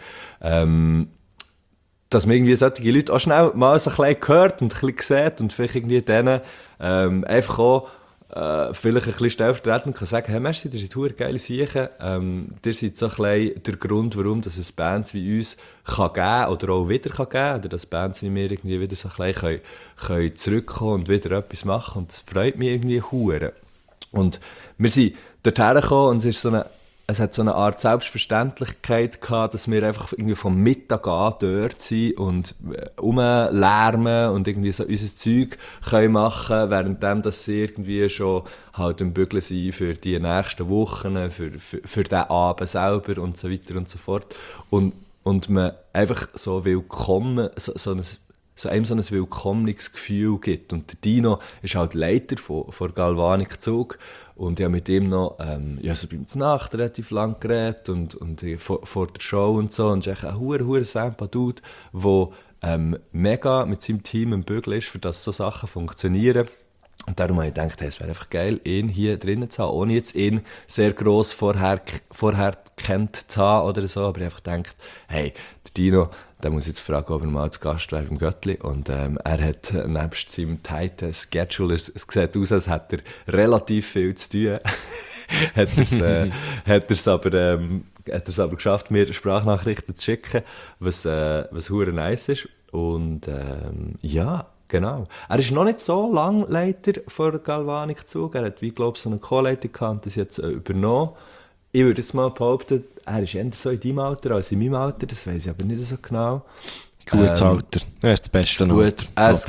Dass man irgendwie solche Leute auch schnell mal so ein bisschen hört und ein bisschen sieht und vielleicht irgendwie denen einfach auch vielleicht ein bisschen stellvertretend kann sagen, hey, merci, ihr seid verdammt geile Sachen. Ihr seid so ein bisschen der Grund, warum dass es Bands wie uns kann geben oder auch wieder kann geben, oder dass Bands wie wir irgendwie wieder so ein bisschen können zurückkommen und wieder etwas machen. Und das freut mich irgendwie verdammt. Und wir sind dorthin gekommen und es hat so eine Art Selbstverständlichkeit gehabt, dass wir einfach irgendwie vom Mittag an dort sind und rumlärmen und irgendwie so unser Zeug können machen, währenddem dass sie irgendwie schon halt im Bügeln sind für die nächsten Wochen, für den Abend selber und so weiter und so fort. Und man einfach so willkommen, so einem so ein willkommenes Gefühl gibt. Und der Dino ist halt Leiter von Galvanik Zug. Und ich habe mit ihm noch so beim Znacht relativ lang geredet und vor der Show und so. Und es ist ein verdammt simple Dude, der mega mit seinem Team im Bügeln ist, für dass so Sachen funktionieren. Und darum habe ich gedacht, hey, es wäre einfach geil, ihn hier drinnen zu haben, ohne jetzt ihn sehr gross vorher gekannt zu haben oder so. Aber ich habe einfach gedacht, hey, der Dino, der muss jetzt fragen, ob er mal zu Gast wäre beim Göttli. Und er hat nebst seinem tighten Schedule, es sieht aus, als hätte er relativ viel zu tun. hat er es aber geschafft, mir Sprachnachrichten zu schicken, was verdammt nice ist. Und ja, genau. Er ist noch nicht so lange Leiter von Galvanik Zug. Er hat, wie glaube ich, so eine Co-Leitung gehabt und das jetzt übernommen. Ich würde jetzt mal behaupten, er ist eher so in deinem Alter als in meinem Alter, das weiss ich aber nicht so genau. Gutes Alter, das ist das beste Alter.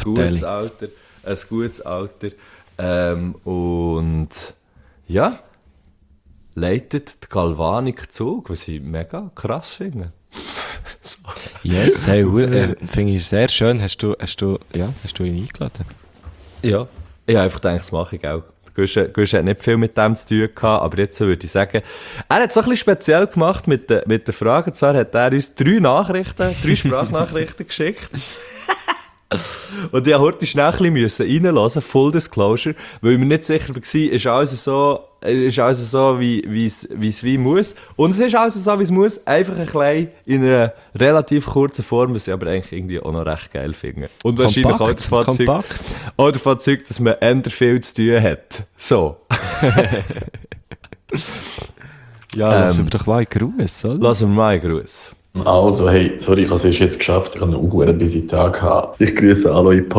Ein gutes Alter. Und ja, leitet die Galvanik Zug, was ich mega krass finde. So. Yes, hey, finde ich sehr schön. Hast du ihn eingeladen? Ja, ich habe einfach gedacht, das mache ich auch. Gusch hat nicht viel mit dem zu tun gehabt, aber jetzt würde ich sagen, er hat es so ein bisschen speziell gemacht mit der Frage. Und zwar hat er uns 3 Sprachnachrichten geschickt. Und ich musste schnell ein bisschen reinhören, Full Disclosure, weil ich mir nicht sicher war, ist alles so, wie es muss. Und es ist alles so, wie es muss, einfach ein bisschen in einer relativ kurzen Form, was ich aber eigentlich irgendwie auch noch recht geil finde. Und wahrscheinlich auch davon zeugt, dass man eher viel zu tun hat. So. Ja, lassen wir doch mal einen Gruß, oder? Lassen wir mal einen Gruß. Also, hey, sorry, ich habe es jetzt geschafft. Ich habe einen busy Tag gehabt. Ich grüße alle eure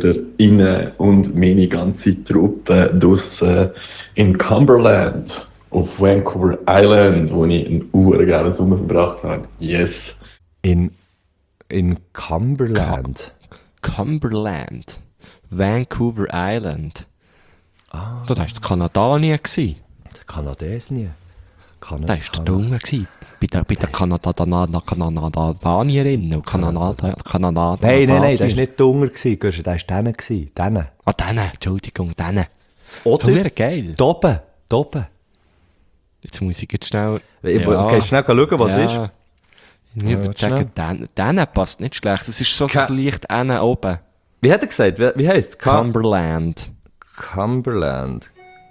Podcast-HörerInnen und meine ganze Truppe draussen in Cumberland. auf Vancouver Island, wo ich einen gerne Sommer verbracht habe. Yes. In Cumberland. Cumberland. Vancouver Island. Ah. Da war das Kanadanier. Der Kanadesien. Da war der Dumme. Bei den Kanadierinnen und Kanadier. Nein, der war nicht Dunger. Der war denen. Ah, denen. Entschuldigung, denen. Oder? Geil. Doben. Jetzt muss ich jetzt schnell... Kannst du schnell schauen, was es ist? Ich würde sagen, denen passt nicht schlecht. Es ist so leicht oben. Wie hat er gesagt? Wie heisst es? Cumberland. Cumberland.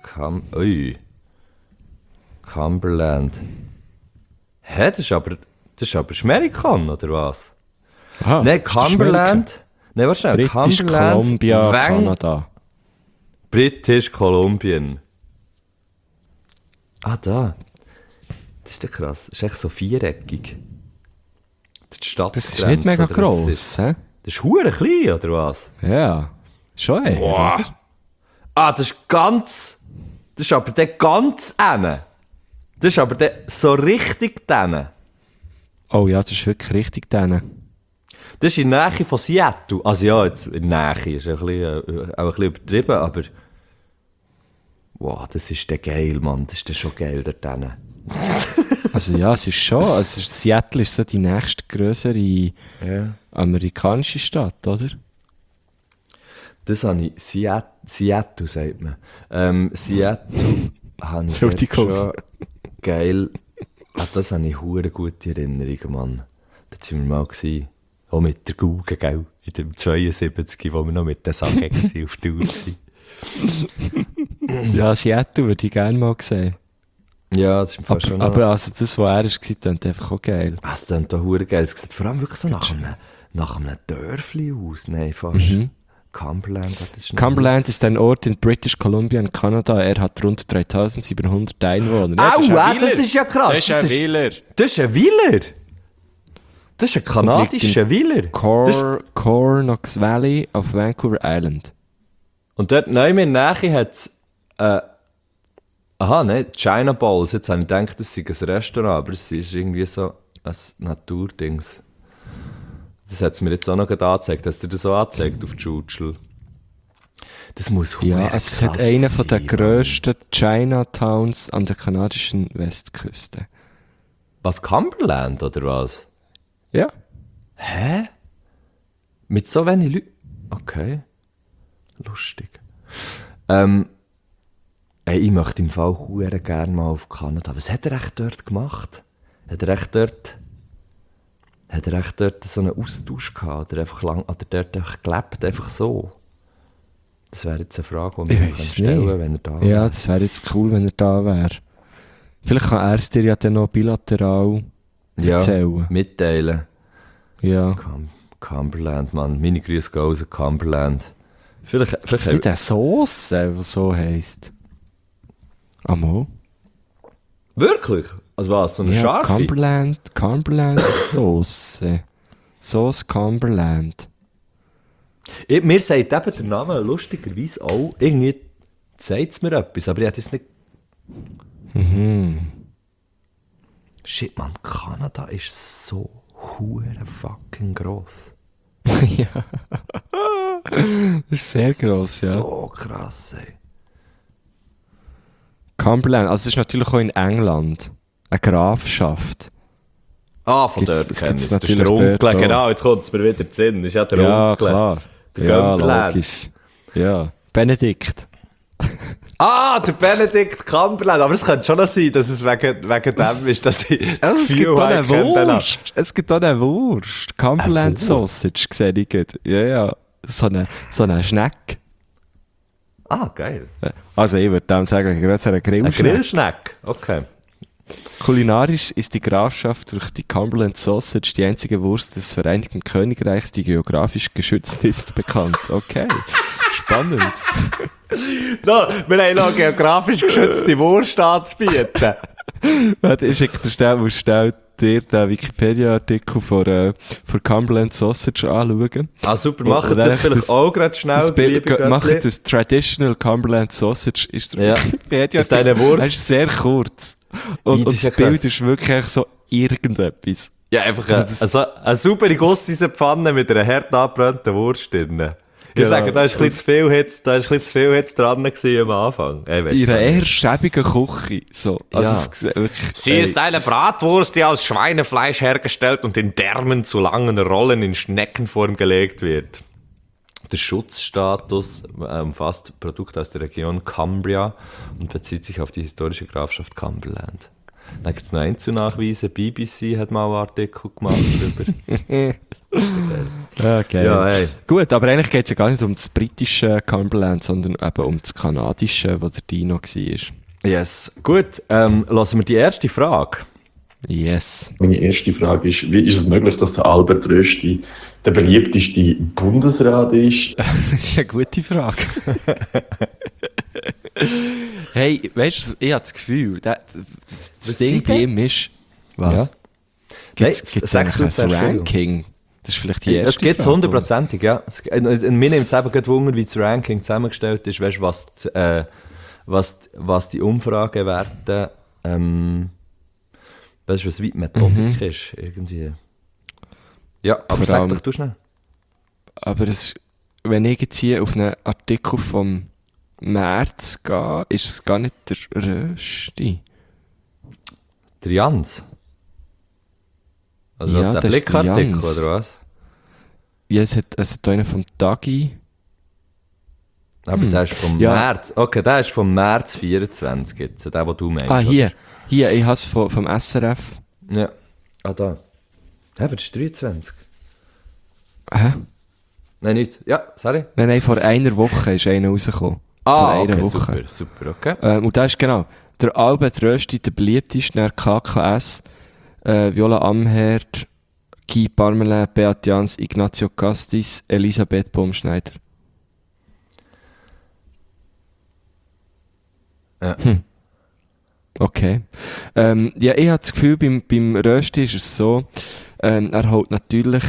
Cumberland. Hä, das ist aber Schmerikan, oder was? Aha, nein, Cumberland. Nein, was schnell? British Cumberland. Columbia, Kanada. British Kolumbien. Ah, da. Das ist ja krass. Das ist echt so viereckig. Das ist die Stadtgrenze. Das ist nicht mega gross, hä? Das ist verdammt klein, oder was? Ja. Schon eher, oder? Ah, das ist aber der ganz ene. Das ist aber der so richtig denen. Oh ja, das ist wirklich richtig denen. Das ist in der Nähe von Seattle. Also ja, jetzt in der Nähe ist auch ein bisschen übertrieben, aber... Wow, das ist der geil, Mann. Das ist der schon geil, der denen. Also ja, es ist schon. Also Seattle ist so die nächste grössere amerikanische Stadt, oder? Das habe ich... Seattle, sagt man. Seattle habe ich schon... Geil. Ah, das habe ich hure gute Erinnerungen, Mann. Da waren wir mal. Auch mit der Gugge, gell? In dem 72, wo wir noch mit den Sagen auf Tour waren. Ja, Seattle würde ich gerne mal sehen. Ja, das ist im Fall schon. Aber also das, was er war, klingt einfach auch geil. Es klingt auch hure geil. Es sieht vor allem wirklich so nach einem Dörfli aus. Nein, fast. Cumberland, Cumberland ist ein Ort in British Columbia in Kanada. Er hat rund 3700 Einwohner. Das ist ja krass. Das ist ein Wieler. Das ist ein Wieler. Das ist ein kanadischer Wieler. Coronach Valley auf Vancouver Island. Und dort neu in der Nähe hat es China Bowls. Jetzt habe ich gedacht, das sei ein Restaurant, aber es ist irgendwie so ein Naturdings. Das hat es mir jetzt auch noch angezeigt. Hast du das so angezeigt auf die Schutschel? Das muss es hat einen der grössten Chinatowns an der kanadischen Westküste. Was, Cumberland oder was? Ja. Hä? Mit so wenig Leuten? Okay. Lustig. Ich möchte im Fall sehr gerne mal auf Kanada. Was hat er echt dort gemacht? Hat er echt dort so einen Austausch gehabt? Oder dort gelebt? Einfach so? Das wäre jetzt eine Frage, die man stellen kann, wenn er da wäre. Ja, das wäre jetzt cool, wenn er da wäre. Vielleicht kann er es dir ja dann noch bilateral erzählen. Mitteilen. Ja. Cumberland, Mann. Meine Grüße gehen raus, Cumberland. Vielleicht ist nicht eine Sauce, die so heisst. Amo? Wirklich? Also was, so eine scharfe? Cumberland Sauce. Sauce Cumberland. Mir sagt eben der Name lustigerweise auch, irgendwie sagt es mir etwas, aber ich hätte es nicht... Shit, man, Kanada ist so hure fucking gross. Ja. Das ist sehr gross, ja. So krass, ey. Cumberland, also es ist natürlich auch in England eine Grafschaft. Ah, von dort kenne ich es. Das ist natürlich der Onkel, dort genau, jetzt kommt es mir wieder in den Sinn. Das ist ja der Onkel. Klar. Der ja, Cumberland. logisch. Ja, Benedikt. Der Benedikt Cumberland. Aber es könnte schon noch sein, dass es wegen dem ist, dass ich das Gefühl habe, es gibt auch eine Wurst. Cumberland Sausage, sehe ich gut. Ja. So eine Schneck. Geil. Also ich würde dem sagen, gerade so eine Grillschneck. Ein Grillschneck, okay. Kulinarisch ist die Grafschaft durch die Cumberland Sausage die einzige Wurst des Vereinigten Königreichs, die geografisch geschützt ist, bekannt. Okay, spannend. No, wir haben noch geografisch geschützte Wurst anzubieten. Ich schicke dir schnell dir den Wikipedia-Artikel von Cumberland Sausage anschauen. Ah, super, machen das vielleicht auch gerade schnell. Machen das Traditional Cumberland Sausage ist der Ja. Wikipedia. Ist deine Wurst? Das ist sehr kurz. Und Das ist das ja Bild ist wirklich so irgendetwas. Ja, einfach eine saubere Gusseisenpfanne mit einer hart angebrannten Wurst drin. Ich Genau. sage, da ist ein bisschen zu viel Hitze dran gewesen am Anfang. In einer eher schäbigen Küche. So. Also Ja. es sieht wirklich, Sie ist eine Bratwurst, die aus Schweinefleisch hergestellt und in Därmen zu langen Rollen in Schneckenform gelegt wird. Der Schutzstatus umfasst Produkte aus der Region Cumbria und bezieht sich auf die historische Grafschaft Cumberland. Dann gibt es noch Einzelnachweise. BBC hat mal einen Artikel gemacht darüber. okay. Ja, hey. Gut, aber eigentlich geht es ja gar nicht um das britische Cumberland, sondern eben um das kanadische, wo der Dino war. Yes. Gut, lassen wir die erste Frage. Yes. Meine erste Frage ist, wie ist es möglich, dass der Albert Rösti der beliebteste Bundesrat ist? Das ist eine gute Frage. Hey, weißt du, ich habe das Gefühl, das Ding bei ihm ist... Was? Ja. Gibt Nein, es sag's eigentlich du ein zuerst, Ranking? Das ist vielleicht die erste Das gibt es Frage, hundertprozentig, ja. Mir nimmt es eben gerade Wunder, wie das Ranking zusammengestellt ist. Weißt du, was die Umfragewerte, weißt du, was wie die Methodik ist, irgendwie. Ja, aber Vor sag allem- doch du schnell. Aber wenn ich jetzt hier auf einen Artikel vom März gehe, ist es gar nicht der Rösti. Der Jans. Also Ja, was, der das ist der Blickartikel, Jans. oder was? Ja, es hat einen vom Tagi. Aber der ist vom Ja. März. Okay, der ist vom März 24 jetzt, der, den du meinst. Ah, oder? hier, ich habe es vom SRF. Ja. Ah, da. Ja, aber das ist 23. Hä? Nein, nicht. Ja, sorry. Nein, vor einer Woche ist einer rausgekommen. Ah, vor einer okay, Woche. super, okay. Und da ist genau der Albert Rösti, der beliebteste, der KKS, Viola Amherd, Guy Parmelin, Beat Jans, Ignacio Castis, Elisabeth Baumschneider. Ja. Okay. Ja, ich habe das Gefühl, beim Rösti ist es so, er holt natürlich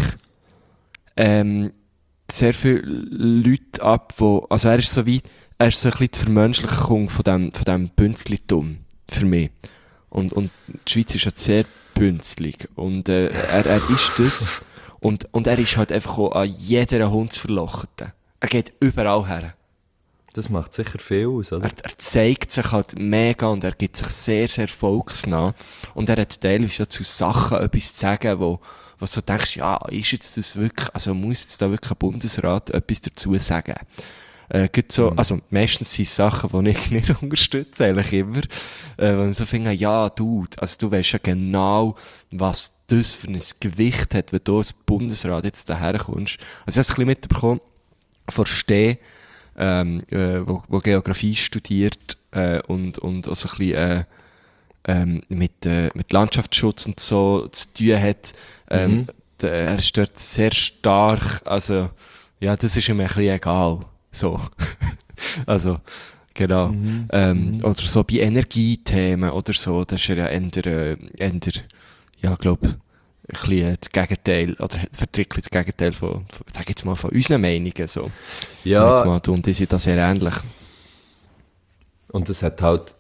sehr viele Leute ab, also er ist so ein bisschen die Vermenschlichung von dem Bünzlitum für mich. Und die Schweiz ist halt sehr bünzlig. Und er ist das. Und er ist halt einfach auch an jeder Hundsverlochete. Er geht überall her. Das macht sicher viel aus, oder? Er zeigt sich halt mega und er gibt sich sehr, sehr volksnah. Und er hat teilweise ja zu Sachen etwas zu sagen, wo du so denkst, ja, ist jetzt das wirklich, also muss jetzt da wirklich ein Bundesrat etwas dazu sagen? Gibt so, also meistens sind es Sachen, die ich nicht unterstütze, eigentlich immer. Wenn ich so finde, ja, also du weißt ja genau, was das für ein Gewicht hat, wenn du als Bundesrat jetzt daher kommst. Also ich habe es ein bisschen mitbekommen, von Steh, wo Geografie studiert und auch so ein bisschen mit Landschaftsschutz und so zu tun hat. Er ist dort sehr stark, also ja, das ist ihm ein bisschen egal. So. Also, genau. Oder so bei Energiethemen oder so, das ist er ja eher ja, glaube ein bisschen das Gegenteil, oder vertritt das Gegenteil von, sag jetzt mal, von unseren Meinungen, so. Ja. Jetzt mal, du und ich sind da sehr ähnlich. Und das hat halt,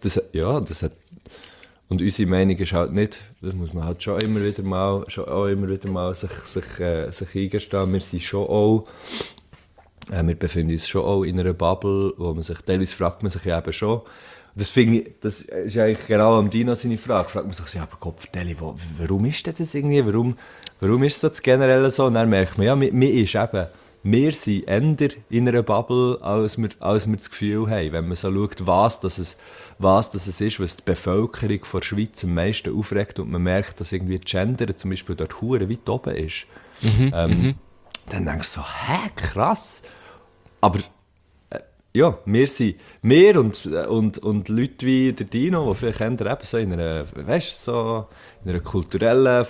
und unsere Meinung ist halt nicht, das muss man halt schon immer wieder mal sich eingestehen. Wir sind schon auch, wir befinden uns schon auch in einer Bubble, wo man sich, teilweise fragt man sich ja eben schon, das finde ich, das ist eigentlich genau am Dino seine Frage, fragt man sich so, ja, aber Gott, vertelle, warum ist denn das irgendwie, warum ist es so das Generelle so? Und dann merkt man, ja, wir sind eher in einer Bubble, als wir das Gefühl haben, wenn man so schaut, was das ist, was die Bevölkerung der Schweiz am meisten aufregt und man merkt, dass irgendwie Gender zum Beispiel dort hure weit oben ist. Dann denkst du so, hä, krass. Aber ja, wir und Leute wie der Dino, die vielleicht eben so in einer, so in einer kulturellen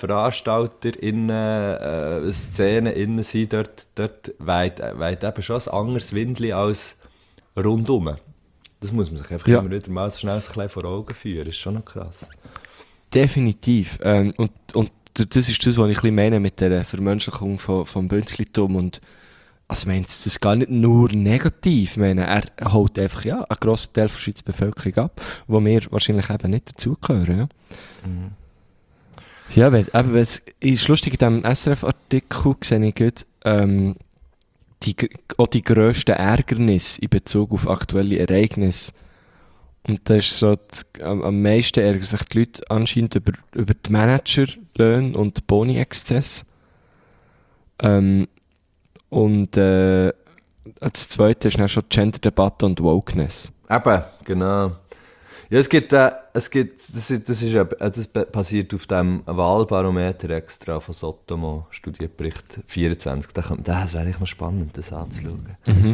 Szene sind, dort weht eben schon ein anderes Windli als rundum. Das muss man sich einfach immer wieder mal schnell ein bisschen vor Augen führen. Das ist schon noch krass. Definitiv. Und das ist das, was ich ein bisschen meine mit der Vermenschlichung vom Bünzlitum. Und also, ich meine, das ist gar nicht nur negativ. Ich meine, er holt einfach einen grossen Teil der Schweizer Bevölkerung ab, wo wir wahrscheinlich eben nicht dazugehören. Ja, ja, es ist lustig, in diesem SRF-Artikel sehe ich gut, auch die grössten Ärgernisse in Bezug auf aktuelle Ereignisse. Und da ist so, am meisten ärgern sich die Leute anscheinend über die Managerlöhne und Boni-Exzess. Das zweite ist dann schon Gender-Debatte und Wokeness. Eben, genau. Ja, das basiert auf dem Wahlbarometer extra von Sotomo, Studienbericht 24. Das wäre echt noch spannend, das anzuschauen.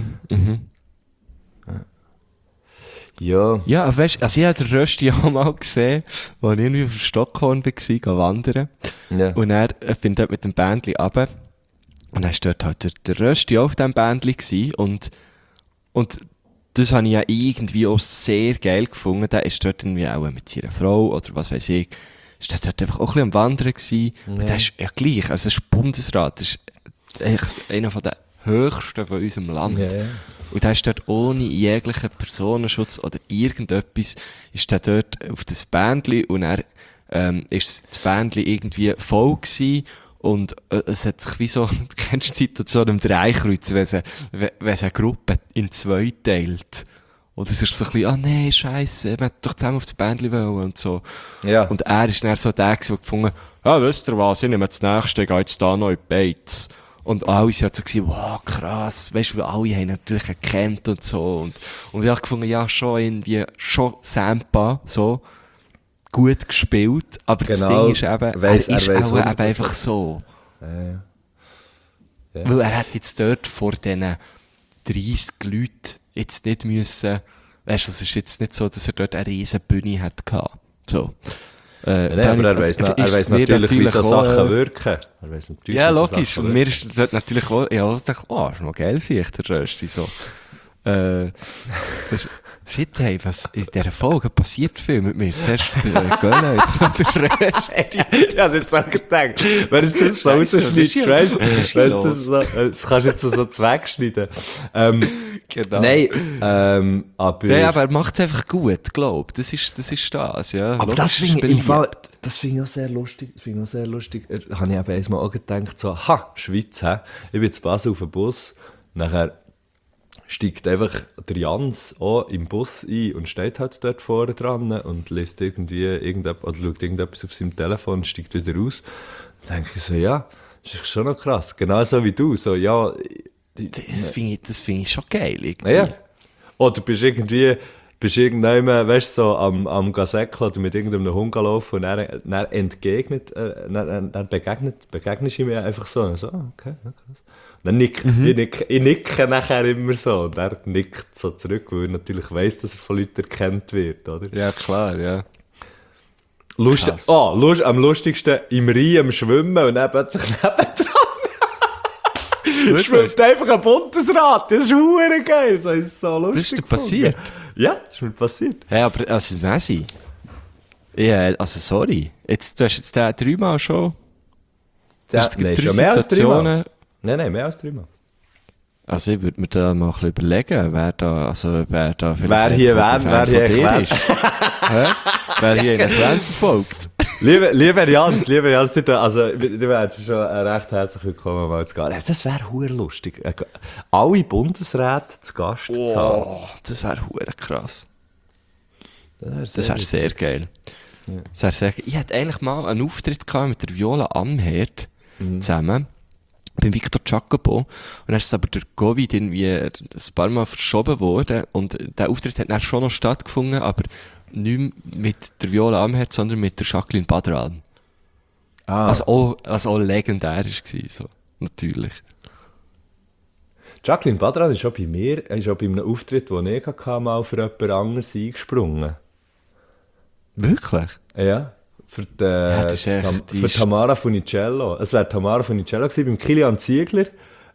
Ja. Ja, aber weißt, also ich habe den Rösti auch mal gesehen, als ich irgendwie auf Stockholm war, wandern. Ja. Und er bin dort mit dem Bändli runter. Und dann war dort halt der Rösti auch auf diesem Bändli gewesen. Und das habe ich ja irgendwie auch sehr geil gefunden. Der ist dort irgendwie auch mit seiner Frau oder was weiß ich. Ist dort einfach auch ein bisschen am Wandern gewesen. Ja. Und der ist ja gleich, also das ist Bundesrat, das ist echt einer der höchsten von unserem Land. Ja, ja. Und der ist dort ohne jeglichen Personenschutz oder irgendetwas, ist der dort auf das Bändli und er ist das Bändli irgendwie voll gewesen. Und es hat sich wie so, du kennst die Situation im Dreikreuz, wenn es eine Gruppe in zwei teilt. Oder es ist so ein bisschen, nee, scheisse, wir hätten doch zusammen auf das Bändli wollen und so. Ja. Und er ist dann so der, der gefunden, wisst ihr was, ich nehme das nächste, gehe jetzt da noch in die Beiz. Und alle sind so gesagt, wow, krass, weißt du, alle haben natürlich gekannt und so. Und ich habe gefunden, ja, schon Sampa, so. Gut gespielt, aber genau, das Ding ist eben, er ist auch eben einfach so. Ja. Weil er hätte jetzt dort vor diesen 30 Leuten jetzt nicht müssen, weißt du, es ist jetzt nicht so, dass er dort eine riesen Bühne hatte. So. Nein, aber er weiss natürlich, wie so Sachen wirken. Ja, logisch. Und mir ist dort natürlich auch, ich habe gedacht, ist noch geil, sehe ich, der Rösti so. Shit, hey, was in dieser Folge passiert viel mit mir. Zuerst Göller, jetzt noch der Rösti. Ich habe jetzt auch gedacht, wenn du das so rausschneidest, weißt du, das kannst du jetzt so zweckschneiden. Genau. Nein, aber... Ja, aber er macht es einfach gut, glaub. Das ist das, ja. Aber das finde ich im Fall, das finde ich auch sehr lustig. Da habe ich eben einmal auch gedacht, so, Schweiz, ich bin jetzt Basel auf den Bus, nachher steigt einfach der Jans auch im Bus ein und steht halt dort vorne dran und liest oder schaut irgendetwas auf seinem Telefon und steigt wieder raus. Dann denke ich so, ja, das ist schon noch krass. Genauso wie du, so, ja... Das finde ich schon geil, irgendwie. Ja. Oder bist irgendwann, weißt du, so am Gasäckl oder mit irgendeinem Hund laufen und dann begegnest du mir einfach so. Und so, okay, krass. Dann ich nicke nachher immer so und er nickt so zurück, weil er natürlich weiss, dass er von Leuten erkannt wird, oder? Ja, klar, ja. Am lustigsten im Rhein am Schwimmen und dann plötzlich nebendran schwimmt einfach ein Bundesrat. Das ist verdammt geil, das ist so lustig. Das ist dir passiert? Ja, das ist mir passiert. Hey, aber also Messi, ja, also sorry, du hast jetzt den 3-mal schon... Nein, schon mehr als 3-mal. Nein, mehr als 3-mal. Also ich würde mir da mal ein bisschen überlegen, wer da vielleicht... Wer hier ist. Wer hier in Erklärung verfolgt. Lieber Jans, also du wärst schon recht herzlich willkommen, mal zu gehen. Das wäre verdammt lustig, alle Bundesräte zu Gast zu haben. Das wäre verdammt krass. Das wäre sehr geil. Ja. Das wäre sehr geil. Ich hatte eigentlich mal einen Auftritt gehabt mit der Viola Amherd zusammen. Beim Victor Jacobo. Und dann ist es aber durch Covid irgendwie ein paar Mal verschoben worden. Und der Auftritt hat dann schon noch stattgefunden, aber nicht mehr mit der Viola Amherd, sondern mit der Jacqueline Badran. Was auch legendär war, so. Natürlich. Jacqueline Badran ist auch bei mir, ist auch bei einem Auftritt, den ich hatte, mal für jemand anderes eingesprungen. Wirklich? Ja. Für Tamara Funicello. Es wäre Tamara Funicello gewesen, beim Kilian Ziegler.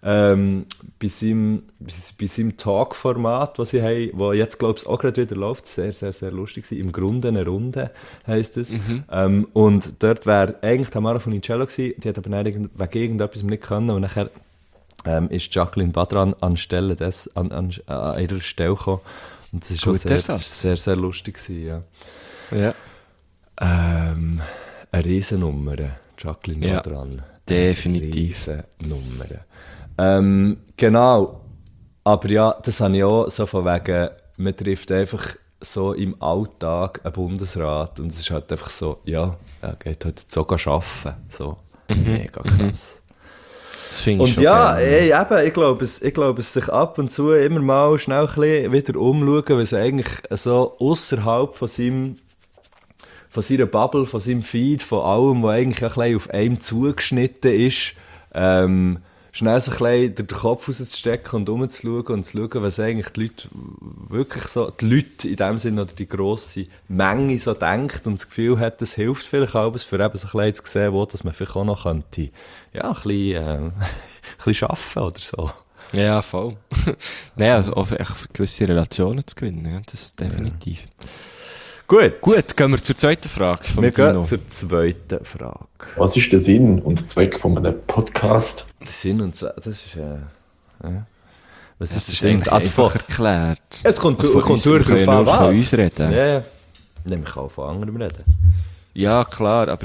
bei seinem Talk-Format, das sie haben, wo jetzt, glaube ich, auch gerade wieder läuft, sehr, sehr, sehr lustig war. Im Grunde eine Runde, heisst es. Und dort wäre eigentlich Tamara von Incello gewesen, die hat aber dann wegen irgendetwas nicht können und nachher ist Jacqueline Badran an ihrer Stelle gekommen. Und das ist schon sehr, sehr, sehr lustig gewesen, ja. Eine Riesennummer, Jacqueline Badran. Definitiv. Riesennummer. Genau. Aber ja, das habe ich auch so von wegen, man trifft einfach so im Alltag einen Bundesrat und es ist halt einfach so, ja, er geht halt so arbeiten. So, mega krass. Das finde ich und schon ja, gerne. ich glaube, es sich ab und zu immer mal schnell ein bisschen wieder umschauen, weil es eigentlich so außerhalb von seiner Bubble, von seinem Feed, von allem, was eigentlich ein bisschen auf einem zugeschnitten ist, schnell so ein bisschen den Kopf rauszustecken und umzuschauen und zu schauen, was eigentlich die Leute wirklich so, die Leute in dem Sinne oder die grosse Menge so denkt und das Gefühl hat, das hilft vielleicht auch, für eben so ein bisschen zu sehen, wo dass man vielleicht auch noch könnte, ja, ein bisschen arbeiten oder so. Ja, voll. Nein, also auch für gewisse Relationen zu gewinnen, ja, das definitiv. Ja. Gut, gehen wir zur zweiten Frage. Wir gehen zur zweiten Frage. Was ist der Sinn und Zweck von einem Podcast? Der Sinn und Zweck, das ist was ist der Sinn? Also einfach erklärt. Es kommt also durch von uns reden. Ja. Nein, ich kann auch von anderen reden. Ja, klar, aber...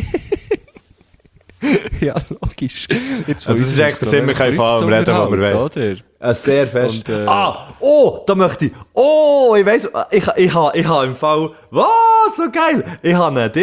ja, logisch. Jetzt das ist echt der Sinn, wir können von allem reden, was wir wollen. Sehr fest. Und, da möchte ich... ich weiss, ich habe im Fall... Was, so geil! Ich habe ein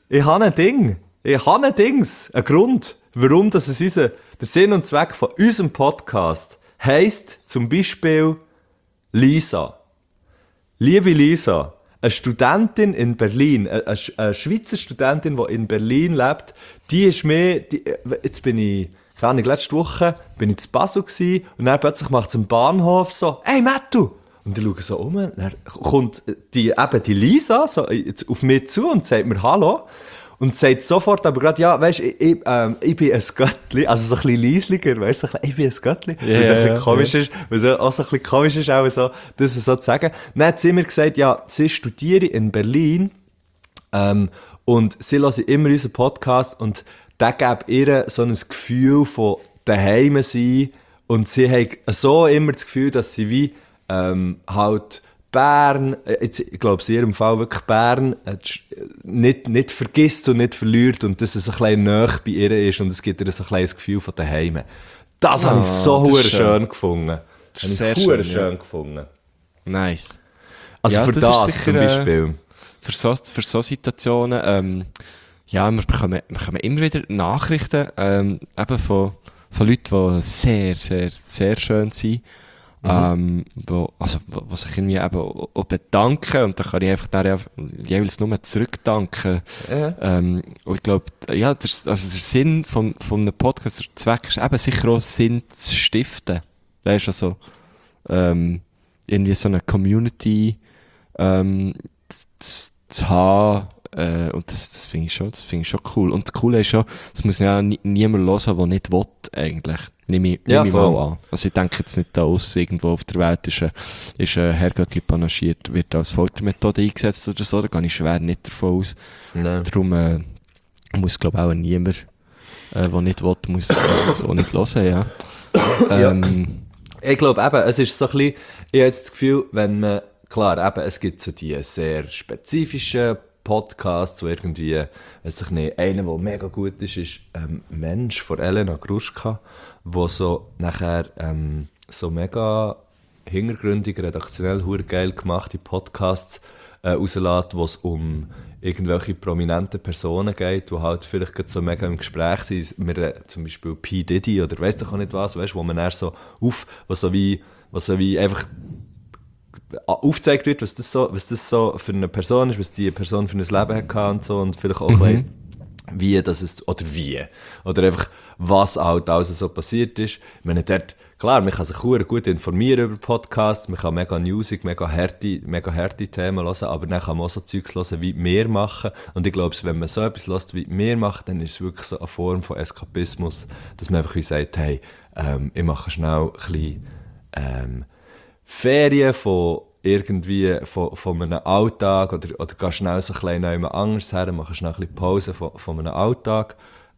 Grund, warum das der Sinn und Zweck von unserem Podcast heisst, zum Beispiel Lisa. Liebe Lisa, eine Studentin in Berlin, eine Schweizer Studentin, die in Berlin lebt, die ist mir... Jetzt bin ich... letzte Woche bin ich zu Basel gewesen, und dann plötzlich macht es am Bahnhof so, «Hey, Mattu!» Und ich schaue so um, dann kommt die Lisa so auf mich zu und sagt mir «Hallo!» und sagt sofort aber gerade, ja, weisst, ich bin ein Göttli, also so ein bisschen leisliger, weisst du, ich bin ein Göttli, weil es ein bisschen komisch ist, weil es auch so ein bisschen komisch ist, auch so, das so zu sagen. Dann hat sie mir gesagt, ja, sie studiere in Berlin, und sie hören immer unseren Podcast und der gibt ihr so ein Gefühl von daheim sein und sie hat so immer das Gefühl, dass sie wie halt Bern, jetzt, ich glaube in ihrem Fall wirklich Bern, nicht vergisst und nicht verliert und dass es ein bisschen näher bei ihr ist und es gibt ihr so ein kleines Gefühl von daheim. Das habe ich so schön gefunden. Das ist sehr schön gefunden. Sicher, Also für das zum Beispiel. Für so Situationen, ja, wir bekommen immer wieder Nachrichten eben von Leuten, die sehr, sehr, sehr schön sind. Wo sich irgendwie eben auch bedanken und da kann ich einfach jeweils nur zurückdanken. Und ich glaube, ja, der Sinn von einem Podcast, der Zweck ist eben sicher auch Sinn zu stiften. Weißt du, also irgendwie so eine Community zu haben, und das finde ich schon cool. Und das Coole ist schon, es muss ja niemand hören, der nicht will, eigentlich. Nehme ich mal an. Also ich denke jetzt nicht da aus, irgendwo auf der Welt ist ein Herrgöttli panaschiert, wird als Foltermethode eingesetzt oder so, da gehe ich schwer nicht davon aus. Nein. Darum muss, glaube ich, auch niemand, der nicht will, muss es auch nicht hören, ja. Ich glaube eben, es ist so ein bisschen, ich habe jetzt das Gefühl, wenn man, klar, eben, es gibt so die sehr spezifischen Podcasts, wo irgendwie, weiss ich nicht, einer, der mega gut ist Mensch von Elena Gruschka, wo so nachher so mega hintergründig, redaktionell geil gemachte Podcasts rauslässt, wo es um irgendwelche prominenten Personen geht, die halt vielleicht gerade so mega im Gespräch sind. Wir, zum Beispiel P. Diddy oder weiss doch auch nicht was, weißt, wo man dann so was so wie einfach aufgezeigt wird, was das so für eine Person ist, was die Person für ein Leben hatte und so, und vielleicht auch ein bisschen, wie das ist, oder einfach, was halt alles so passiert ist. Ich meine, dort, klar, man kann sich verdammt gut informieren über Podcasts, man kann mega Music, mega harte Themen hören, aber dann kann man auch so Zeugs hören, wie wir machen. Und ich glaube, wenn man so etwas hört, wie wir machen, dann ist es wirklich so eine Form von Eskapismus, dass man einfach wie sagt, hey, ich mache schnell ein bisschen Ferien von irgendwie von einem Alltag oder gehe schnell so ein bisschen anders her, mache schnell ein bisschen Pause von einem Alltag,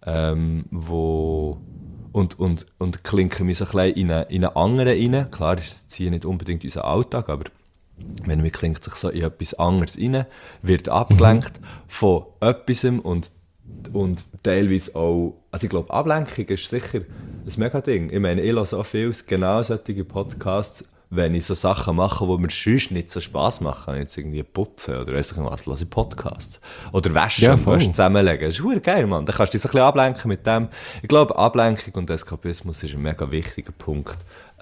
und klinke mich so ein bisschen in einen anderen rein. Klar ist es hier nicht unbedingt unser Alltag, aber man klingt sich so in etwas anderes rein, wird abgelenkt von etwas und teilweise auch, also ich glaube, Ablenkung ist sicher ein mega Ding. Ich meine, ich höre so viel genau solche Podcasts, wenn ich so Sachen mache, die mir sonst nicht so Spass machen, jetzt irgendwie putzen oder weiss ich was, höre ich Podcasts. Oder waschen, zusammenlegen. Das ist verdammt geil, Mann. Da kannst du dich so ein bisschen ablenken mit dem. Ich glaube, Ablenkung und Eskapismus ist ein mega wichtiger Punkt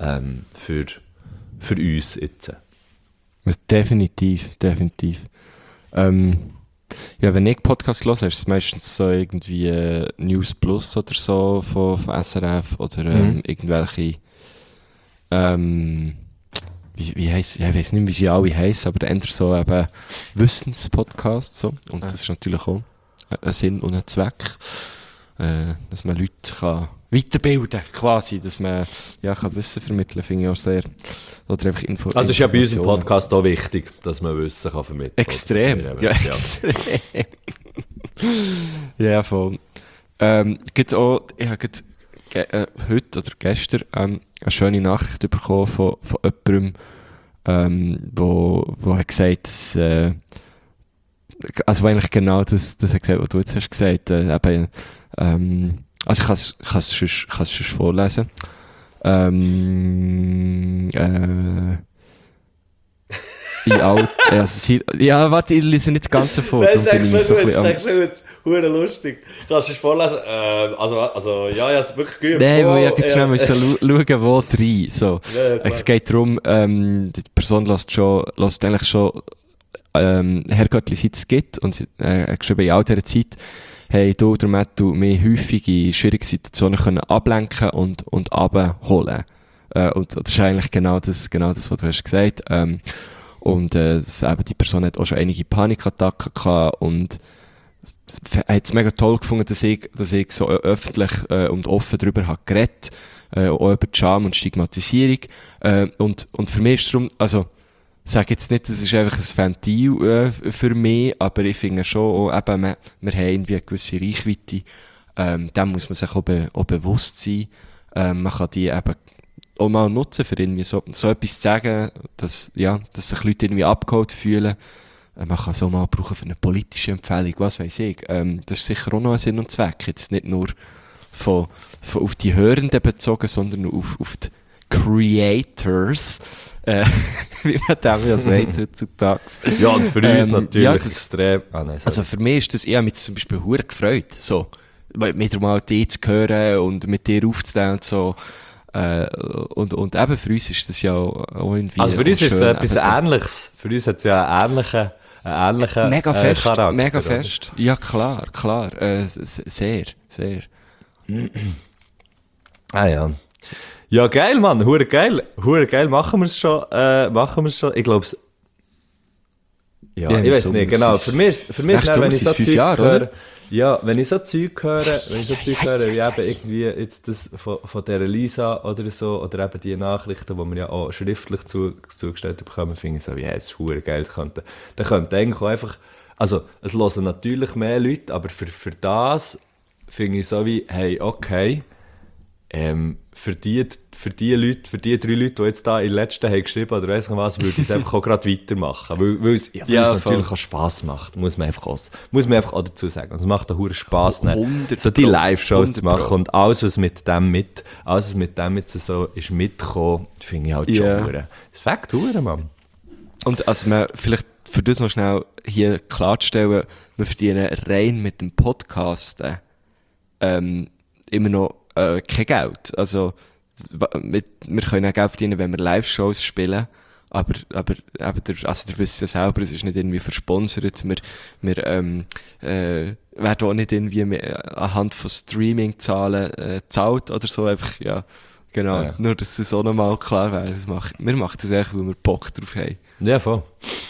für uns jetzt. Definitiv. Ja, wenn ich Podcast höre, ist es meistens so irgendwie News Plus oder so von SRF oder irgendwelche wie heisst, ich weiss nicht, wie sie alle heissen, aber eher so eben Wissenspodcasts. So. Und das ist natürlich auch ein Sinn und ein Zweck, dass man Leute kann weiterbilden kann, quasi, dass man kann Wissen vermitteln, finde ich auch sehr. Oder einfach das ist ja bei unserem Podcast auch wichtig, dass man Wissen kann vermitteln kann. Extrem, extrem. Ja, voll. Gibt's auch, ich habe heute oder gestern eine schöne Nachricht bekommen von jemandem, wo hat gesagt, dass, also eigentlich genau das hat gesagt, was du jetzt hast gesagt. Also ich kann es sonst vorlesen. Warte, ich lese nicht das Ganze vor. Nein, das ist so gut, das ist hure lustig. Kannst du es vorlesen? Ja, es wirklich gut. Nein, weil ich jetzt schnell schauen, wo rein. So. Ja, es geht darum, die Person lässt eigentlich schon Herrgöttli, seit es gibt, und sie hat geschrieben, in all dieser Zeit hey, du mich häufig in schwierigen Situationen können ablenken und abholen. Und das ist eigentlich genau das, was du hast gesagt. Und eben die Person hat auch schon einige Panikattacken gehabt und hat es mega toll gefunden, dass ich so öffentlich und offen darüber habe geredet, auch über die Scham und Stigmatisierung. Und für mich ist es darum, also ich sage jetzt nicht, das ist einfach ein Ventil für mich, aber ich finde schon, auch, eben, wir haben irgendwie eine gewisse Reichweite, dem muss man sich auch bewusst sein. Man kann die eben auch mal nutzen, für irgendwie so etwas zu sagen, dass sich Leute irgendwie abgeholt fühlen. Man kann es auch mal brauchen für eine politische Empfehlung, was weiss ich. Das ist sicher auch noch ein Sinn und Zweck. Jetzt nicht nur von auf die Hörenden bezogen, sondern auf die Creators, wie man dem ja sagt heutzutage. Ja, und für uns natürlich extrem. Also für mich ist das, ich habe mich zum Beispiel verdammt gefreut, so, mit mal die zu hören und mit dir aufzunehmen und so. Und eben für uns ist das ja auch irgendwie. Also für uns ist es etwas Ähnliches. Für uns hat es ja einen ähnlichen mega fest, Charakter. Mega fest. Ja, klar. Sehr. Ja. Ja, geil, Mann. Hure geil. Machen wir es schon. Ich glaube es. Ja, ich weiß nicht, genau. Für mich ist wenn ich so Zeug höre. Ja, wenn ich so Zeug höre, wie eben irgendwie jetzt das von der Lisa oder so, oder eben die Nachrichten, die wir ja auch schriftlich zugestellt bekommen, finde ich so, wie es ist verdammt geil. Da könnte eigentlich auch einfach, also es hören natürlich mehr Leute, aber für das finde ich so wie, hey, okay, für die 3 Leute, die jetzt da in den letzten haben geschrieben oder weiss nicht was, würde ich es einfach auch gerade weitermachen. Weil es natürlich auch Spass macht, muss man einfach auch dazu sagen. Es macht auch verdammt Spass, so die Live-Shows zu machen und alles, was mit dem jetzt so ist mitgekommen, finde ich halt schon verdammt. Das Fakt verdammt, Mann. Und also vielleicht für das noch schnell hier klarzustellen, wir verdienen rein mit dem Podcast immer noch kein Geld. Also, wir können auch Geld verdienen, wenn wir Live-Shows spielen. Aber ihr wisst ja selber, es ist nicht irgendwie versponsert. Wir werden auch nicht irgendwie anhand von Streaming-Zahlen gezahlt oder so. Einfach, ja, Genau, Ja. nur dass es auch nochmal klar wäre. Wir machen das eigentlich, weil wir Bock drauf haben. Ja, voll.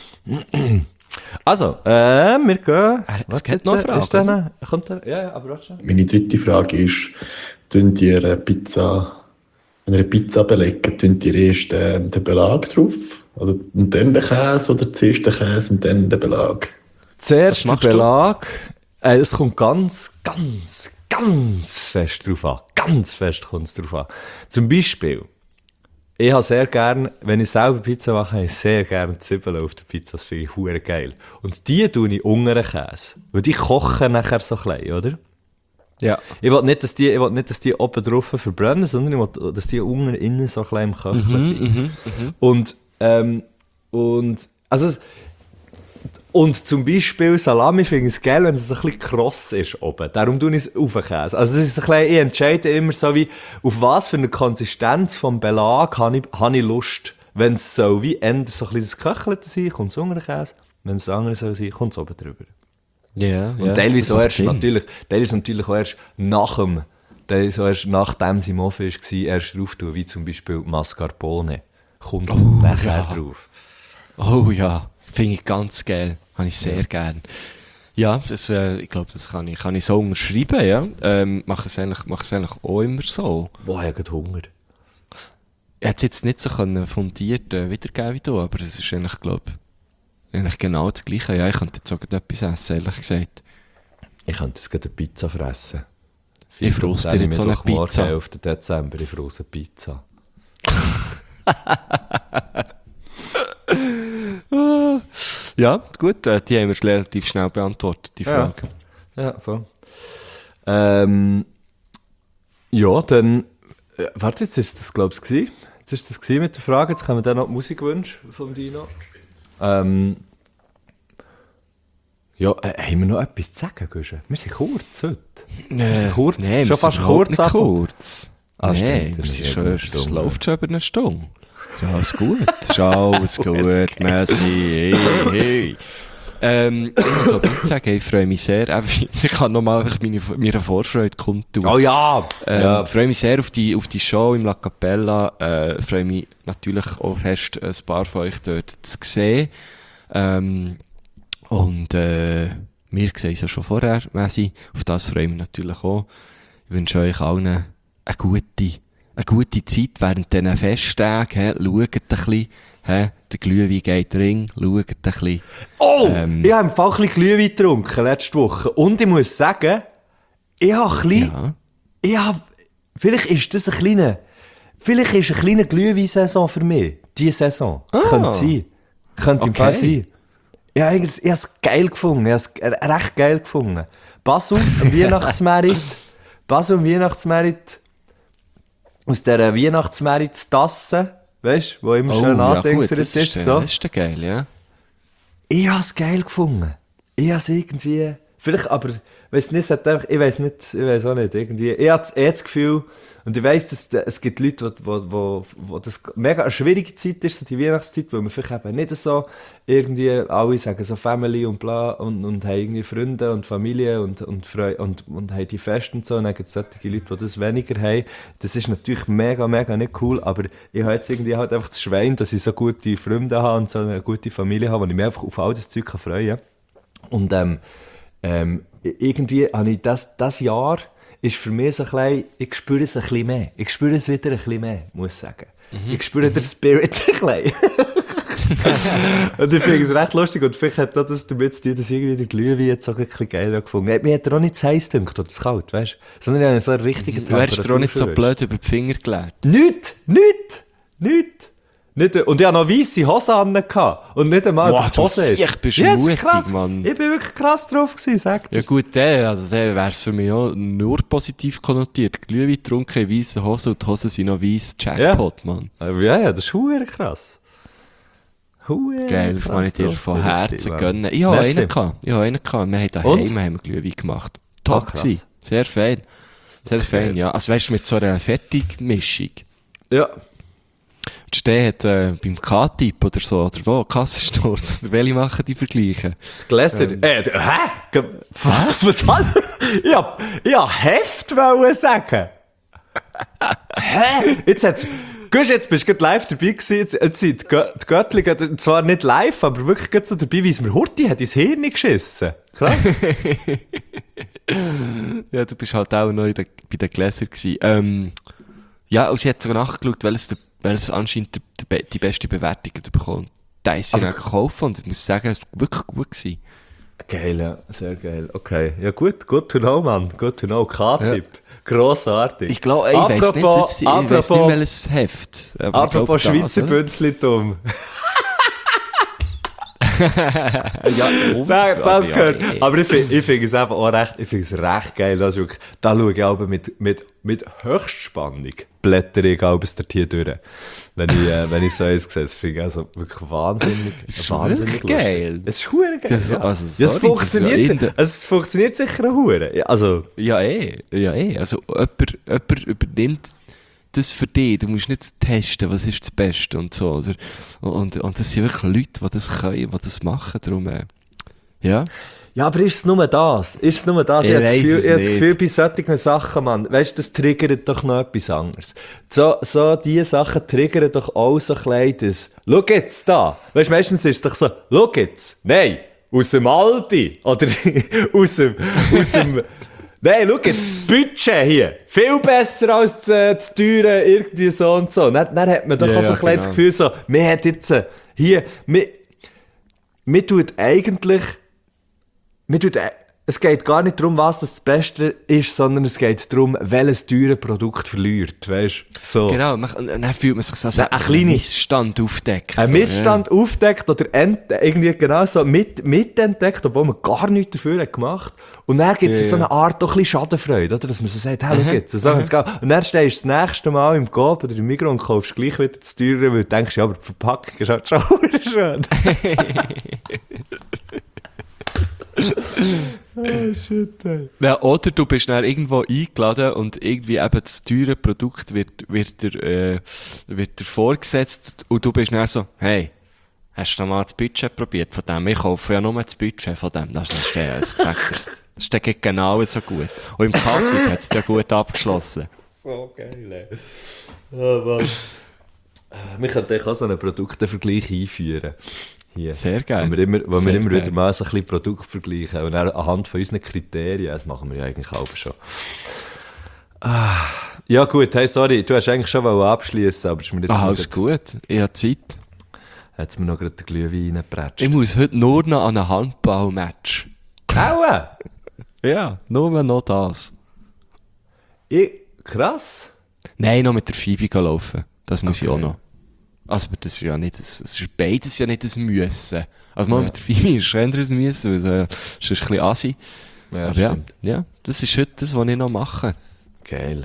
Also, wir gehen... Es gibt noch Fragen, Ist der, kommt der? Ja, aber warte schon. Meine dritte Frage ist, tun ihr eine Pizza, wenn ihr eine Pizza belegen, tun ihr erst den Belag drauf? Also und dann den Käse oder zuerst den Käse und dann den Belag? Zuerst der machst du? Belag. Es kommt ganz fest drauf an. Ganz fest kommt es drauf an. Zum Beispiel, ich habe sehr gerne, wenn ich selber Pizza mache, habe ich sehr gerne Zwiebeln auf der Pizza. Das finde ich hure geil. Und die tue ich unter den Käse. Weil die kochen nachher so klein, oder? Ja. Ich will nicht, dass die oben drauf verbrennen, sondern ich will, dass die unten innen so klein im Köcheln sind. Und zum Beispiel Salami finde ich es geil, wenn es so ein bisschen kross ist oben. Darum tue ich es auf den Käse. Also es ist ein bisschen, ich entscheide immer so wie, auf was für eine Konsistenz vom Belag habe ich Lust. Wenn es so wie Ende so ein bisschen das Köchelte sein, kommt es unter den Käse. Wenn es das andere soll sein, kommt es oben drüber. Ja, Und teilweise auch erst natürlich auch erst nachdem sie im Ofen war, erst drauf tun, wie zum Beispiel Mascarpone. Kommt nachher drauf. Oh ja, finde ich ganz geil. Habe ich sehr gern. Ja, das, ich glaube, das kann ich so unterschreiben, ja. Mache es eigentlich auch immer so. Boah, ich habe gerade Hunger. Ich hätte es jetzt nicht so fundiert wiedergeben wie du, aber es ist eigentlich, glaube ich, genau das Gleiche. Ja, ich könnte jetzt sogar etwas essen, ehrlich gesagt. Ich könnte jetzt gerade eine Pizza fressen. Ich frost dir jetzt so eine Pizza. 11. Dezember, ich frosse Pizza. Ja, gut, die haben wir relativ schnell beantwortet, die Frage. Ja, voll. Ja, dann... warte, jetzt ist das, glaube ich, gewesen. Jetzt ist das gewesen mit der Frage. Jetzt kommen wir dann noch die Musikwünsche von Dino. Ja, haben wir noch etwas zu sagen, Guschen? Wir sind kurz heute. Wir sind kurz. Nee, schon fast kurz ab. Kurz. Ah, nee, stimmt, es läuft schon über eine Stunde. Ist alles gut. Ist alles gut, merci. Hey. Ich wollte sagen, ich freue mich sehr. Ich kann nochmal meine Vorfreude kundtun. Oh ja! Ich freue mich sehr auf die Show im La Capella. Freue mich natürlich auch fest, ein paar von euch dort zu sehen. Wir sehen es ja schon vorher, Messi. Auf das freue ich mich natürlich auch. Ich wünsche euch allen eine gute Zeit während diesen Festtagen. Schaut ein bisschen. Der Glühwein geht ring. Schaut ein bisschen. Oh! Ich habe im Fall ein bisschen Glühwein getrunken letzte Woche. Und ich muss sagen, ich habe ein bisschen... Ja. Vielleicht ist das eine kleine Glühwein-Saison für mich. Diese Saison. Könnte sein. Könnte im Fall sein. Ich habe es geil gefunden. Ich habe es recht geil gefunden. Basel, am Weihnachtsmerit. Aus dieser Weihnachtsmerit-Tasse, weißt du, wo immer schön angedenkt ist. So. Das ist geil, ja. Ich habe es geil gefunden. Ich habe es irgendwie... Vielleicht, aber... Ich weiß auch nicht. Irgendwie. Ich habe das Gefühl... Und ich weiss, dass es gibt Leute, wo das mega eine schwierige Zeit ist, so die Weihnachtszeit, weil man vielleicht eben nicht so irgendwie, alle sagen so Family und bla und haben irgendwie Freunde und Familie und haben die Feste und so, und dann gibt es solche Leute, die das weniger haben. Das ist natürlich mega, mega nicht cool, aber ich habe jetzt irgendwie halt einfach das Schwein, dass ich so gute Freunde habe und so eine gute Familie habe, wo ich mich einfach auf all das Zeug freuen kann. Und irgendwie habe ich das Jahr... ist für mich so ein bisschen, ich spüre es ein bisschen mehr. Ich spüre es wieder ein bisschen mehr, muss ich sagen. Ich spüre den Spirit ein bisschen. Und ich finde es recht lustig. Und vielleicht hat das damit zu tun, dass irgendwie der Glühwein jetzt auch ein bisschen geiler gefunden hat. Mir hat er auch nicht zu heiß gedacht oder zu kalt, weißt du? Sondern ich habe so einen richtigen Du hast dir auch nicht so blöd über die Finger gelegt. Nicht. Nicht, und ich hatte noch weisse Hosen an. Und nicht einmal über die Hose. Ich bin mutig, krass. Mann. Ich bin wirklich krass drauf gewesen, sag Ja dir's. gut, der wäre es für mich auch nur positiv konnotiert. Glühwein getrunken in weissen Hosen und die Hosen sind noch weiss. Jackpot, Mann. Ja, das ist verdammt krass. Geil, das kann ich dir von Herzen gönnen. Ich habe einen gehabt. Wir haben daheim Glühwein gemacht. Top gewesen. Sehr fein. Sehr fein, ja. Also weißt du, mit so einer Fertigmischung. Ja. Die Steh hat beim K-Typ oder so, oder wo, Kassensturz, oder welche machen die Vergleiche? Die Gläser. Hä? Was? Ich hab Heft wollen sagen. hä? Jetzt bist du gerade live dabei gewesen. Jetzt sind die Göttlinge zwar nicht live, aber wirklich gerade so dabei, wie es mir Hurti hat ins Hirn geschissen. Krass. Ja, du bist halt auch neu bei den Gläsern gewesen. Ja, und sie hat sogar nachgeschaut, weil es anscheinend die beste Bewertung bekommt. Da ist sie dann gekauft und ich muss sagen, es war wirklich gut gewesen. Geil, ja. Sehr geil. Okay. Ja, gut to know, Mann. Good to know. K-Tipp. Ja. Grossartig. Ich glaube, ich weiss nicht, welches Heft. Apropos Schweizer Bünzlitum. Ja, das gehört. Ja, aber ich finde es einfach auch recht geil. Das ist wirklich, da schaue ich aber mit Höchstspannung blätter ich alles dort hier durch. Wenn ich so eins sehe, das finde ich also wirklich wahnsinnig. Es ist wahnsinnig geil. Es ist verdammt geil. Das, ja. Also, sorry, es funktioniert sicher auch verdammt. Also. Ja, Also, jemand übernimmt das für dich. Du musst nicht testen, was ist das Beste und so. Oder? Und das sind wirklich Leute, die das können, die das machen. Darum, ja. Ja, aber ist es nur das? Ich habe das Gefühl, bei solchen Sachen, Mann, weißt du, das triggert doch noch etwas anderes. So diese Sachen triggern doch auch so klein, das, schau jetzt da. Weißt du, meistens ist es doch so, schau jetzt. Nein, aus dem Aldi. Oder aus dem nein, schau jetzt, das Budget hier. Viel besser als das teure, irgendwie so und so. Dann hat man doch auch so ein kleines Gefühl, so, man hat jetzt hier, man tut eigentlich, es geht gar nicht darum, was das Beste ist, sondern es geht darum, welches teure Produkt verliert, weißt du? So. Genau, dann fühlt man sich so als ein Missstand aufdeckt. Ein Missstand aufdeckt oder irgendwie genau so mitentdeckt, obwohl man gar nichts dafür hat gemacht. Und dann gibt es so eine Art doch ein bisschen Schadenfreude, oder? Dass man so sagt, hey, schau jetzt, so jetzt gehen. Und dann stehst du das nächste Mal im Coop oder im Migros und kaufst gleich wieder das teure, weil du denkst, ja, aber die Verpackung ist halt schon schön. Oh shit, ey. Ja, oder du bist dann irgendwo eingeladen und irgendwie eben das teure Produkt wird dir vorgesetzt und du bist dann so, hey, hast du mal das Budget probiert von dem? Ich kaufe ja nur das Budget von dem. Das ist dann genau so gut. Und im Kaffee hat es ja gut abgeschlossen. So geil, ey. Oh Mann. Wir könnten auch so einen Produktevergleich einführen. Hier. Sehr geil. Wo wir immer wieder mal so ein bisschen Produkt vergleichen und dann anhand von unseren Kriterien, das machen wir ja eigentlich auch schon. Ja gut, hey, sorry, du hast eigentlich schon abschließen, aber ist mir jetzt alles gut, ich habe Zeit. Hat mir noch gerade den Glühwein reingepratscht. Ich muss heute nur noch an ein Handball-Match. Aua! Ja, nur noch das. Krass. Nein, noch mit der Phoebe laufen. Das muss ich auch noch. Also, aber das ist ja nicht, es ist beides ja nicht ein Müssen. Also, mal mit der Phoebe ist schon ein Müssen, weil es ist ein bisschen assi. Ja, aber stimmt. Ja, das ist heute das, was ich noch mache. Geil.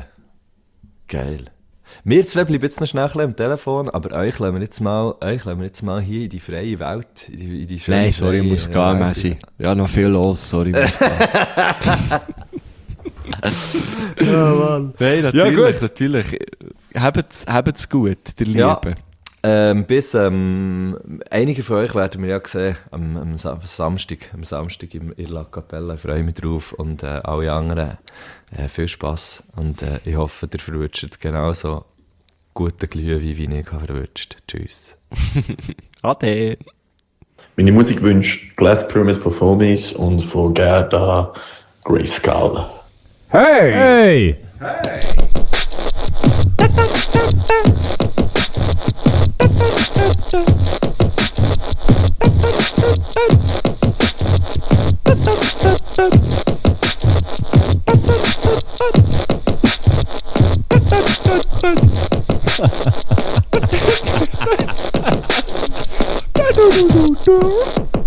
Wir zwei bleiben jetzt noch schnell am Telefon, aber euch lassen wir jetzt mal hier in die freie Welt, in die schöne Nein, sorry, ich muss gehen, Messi. Ja, noch viel los, sorry, ich muss gehen. Oh Mann. Nein, natürlich. Habt's gut, der Liebe. Ja. Bis einige von euch werden wir ja sehen am Samstag in La Capella. Ich freue mich drauf und alle anderen viel Spass und ich hoffe, ihr verwünscht genauso guten Glühwein, wie ich verwünscht. Tschüss. Ade. Meine Musikwünsche Glass Pyramid von Fomis und von Gerda Grayskull. Hey! Hey!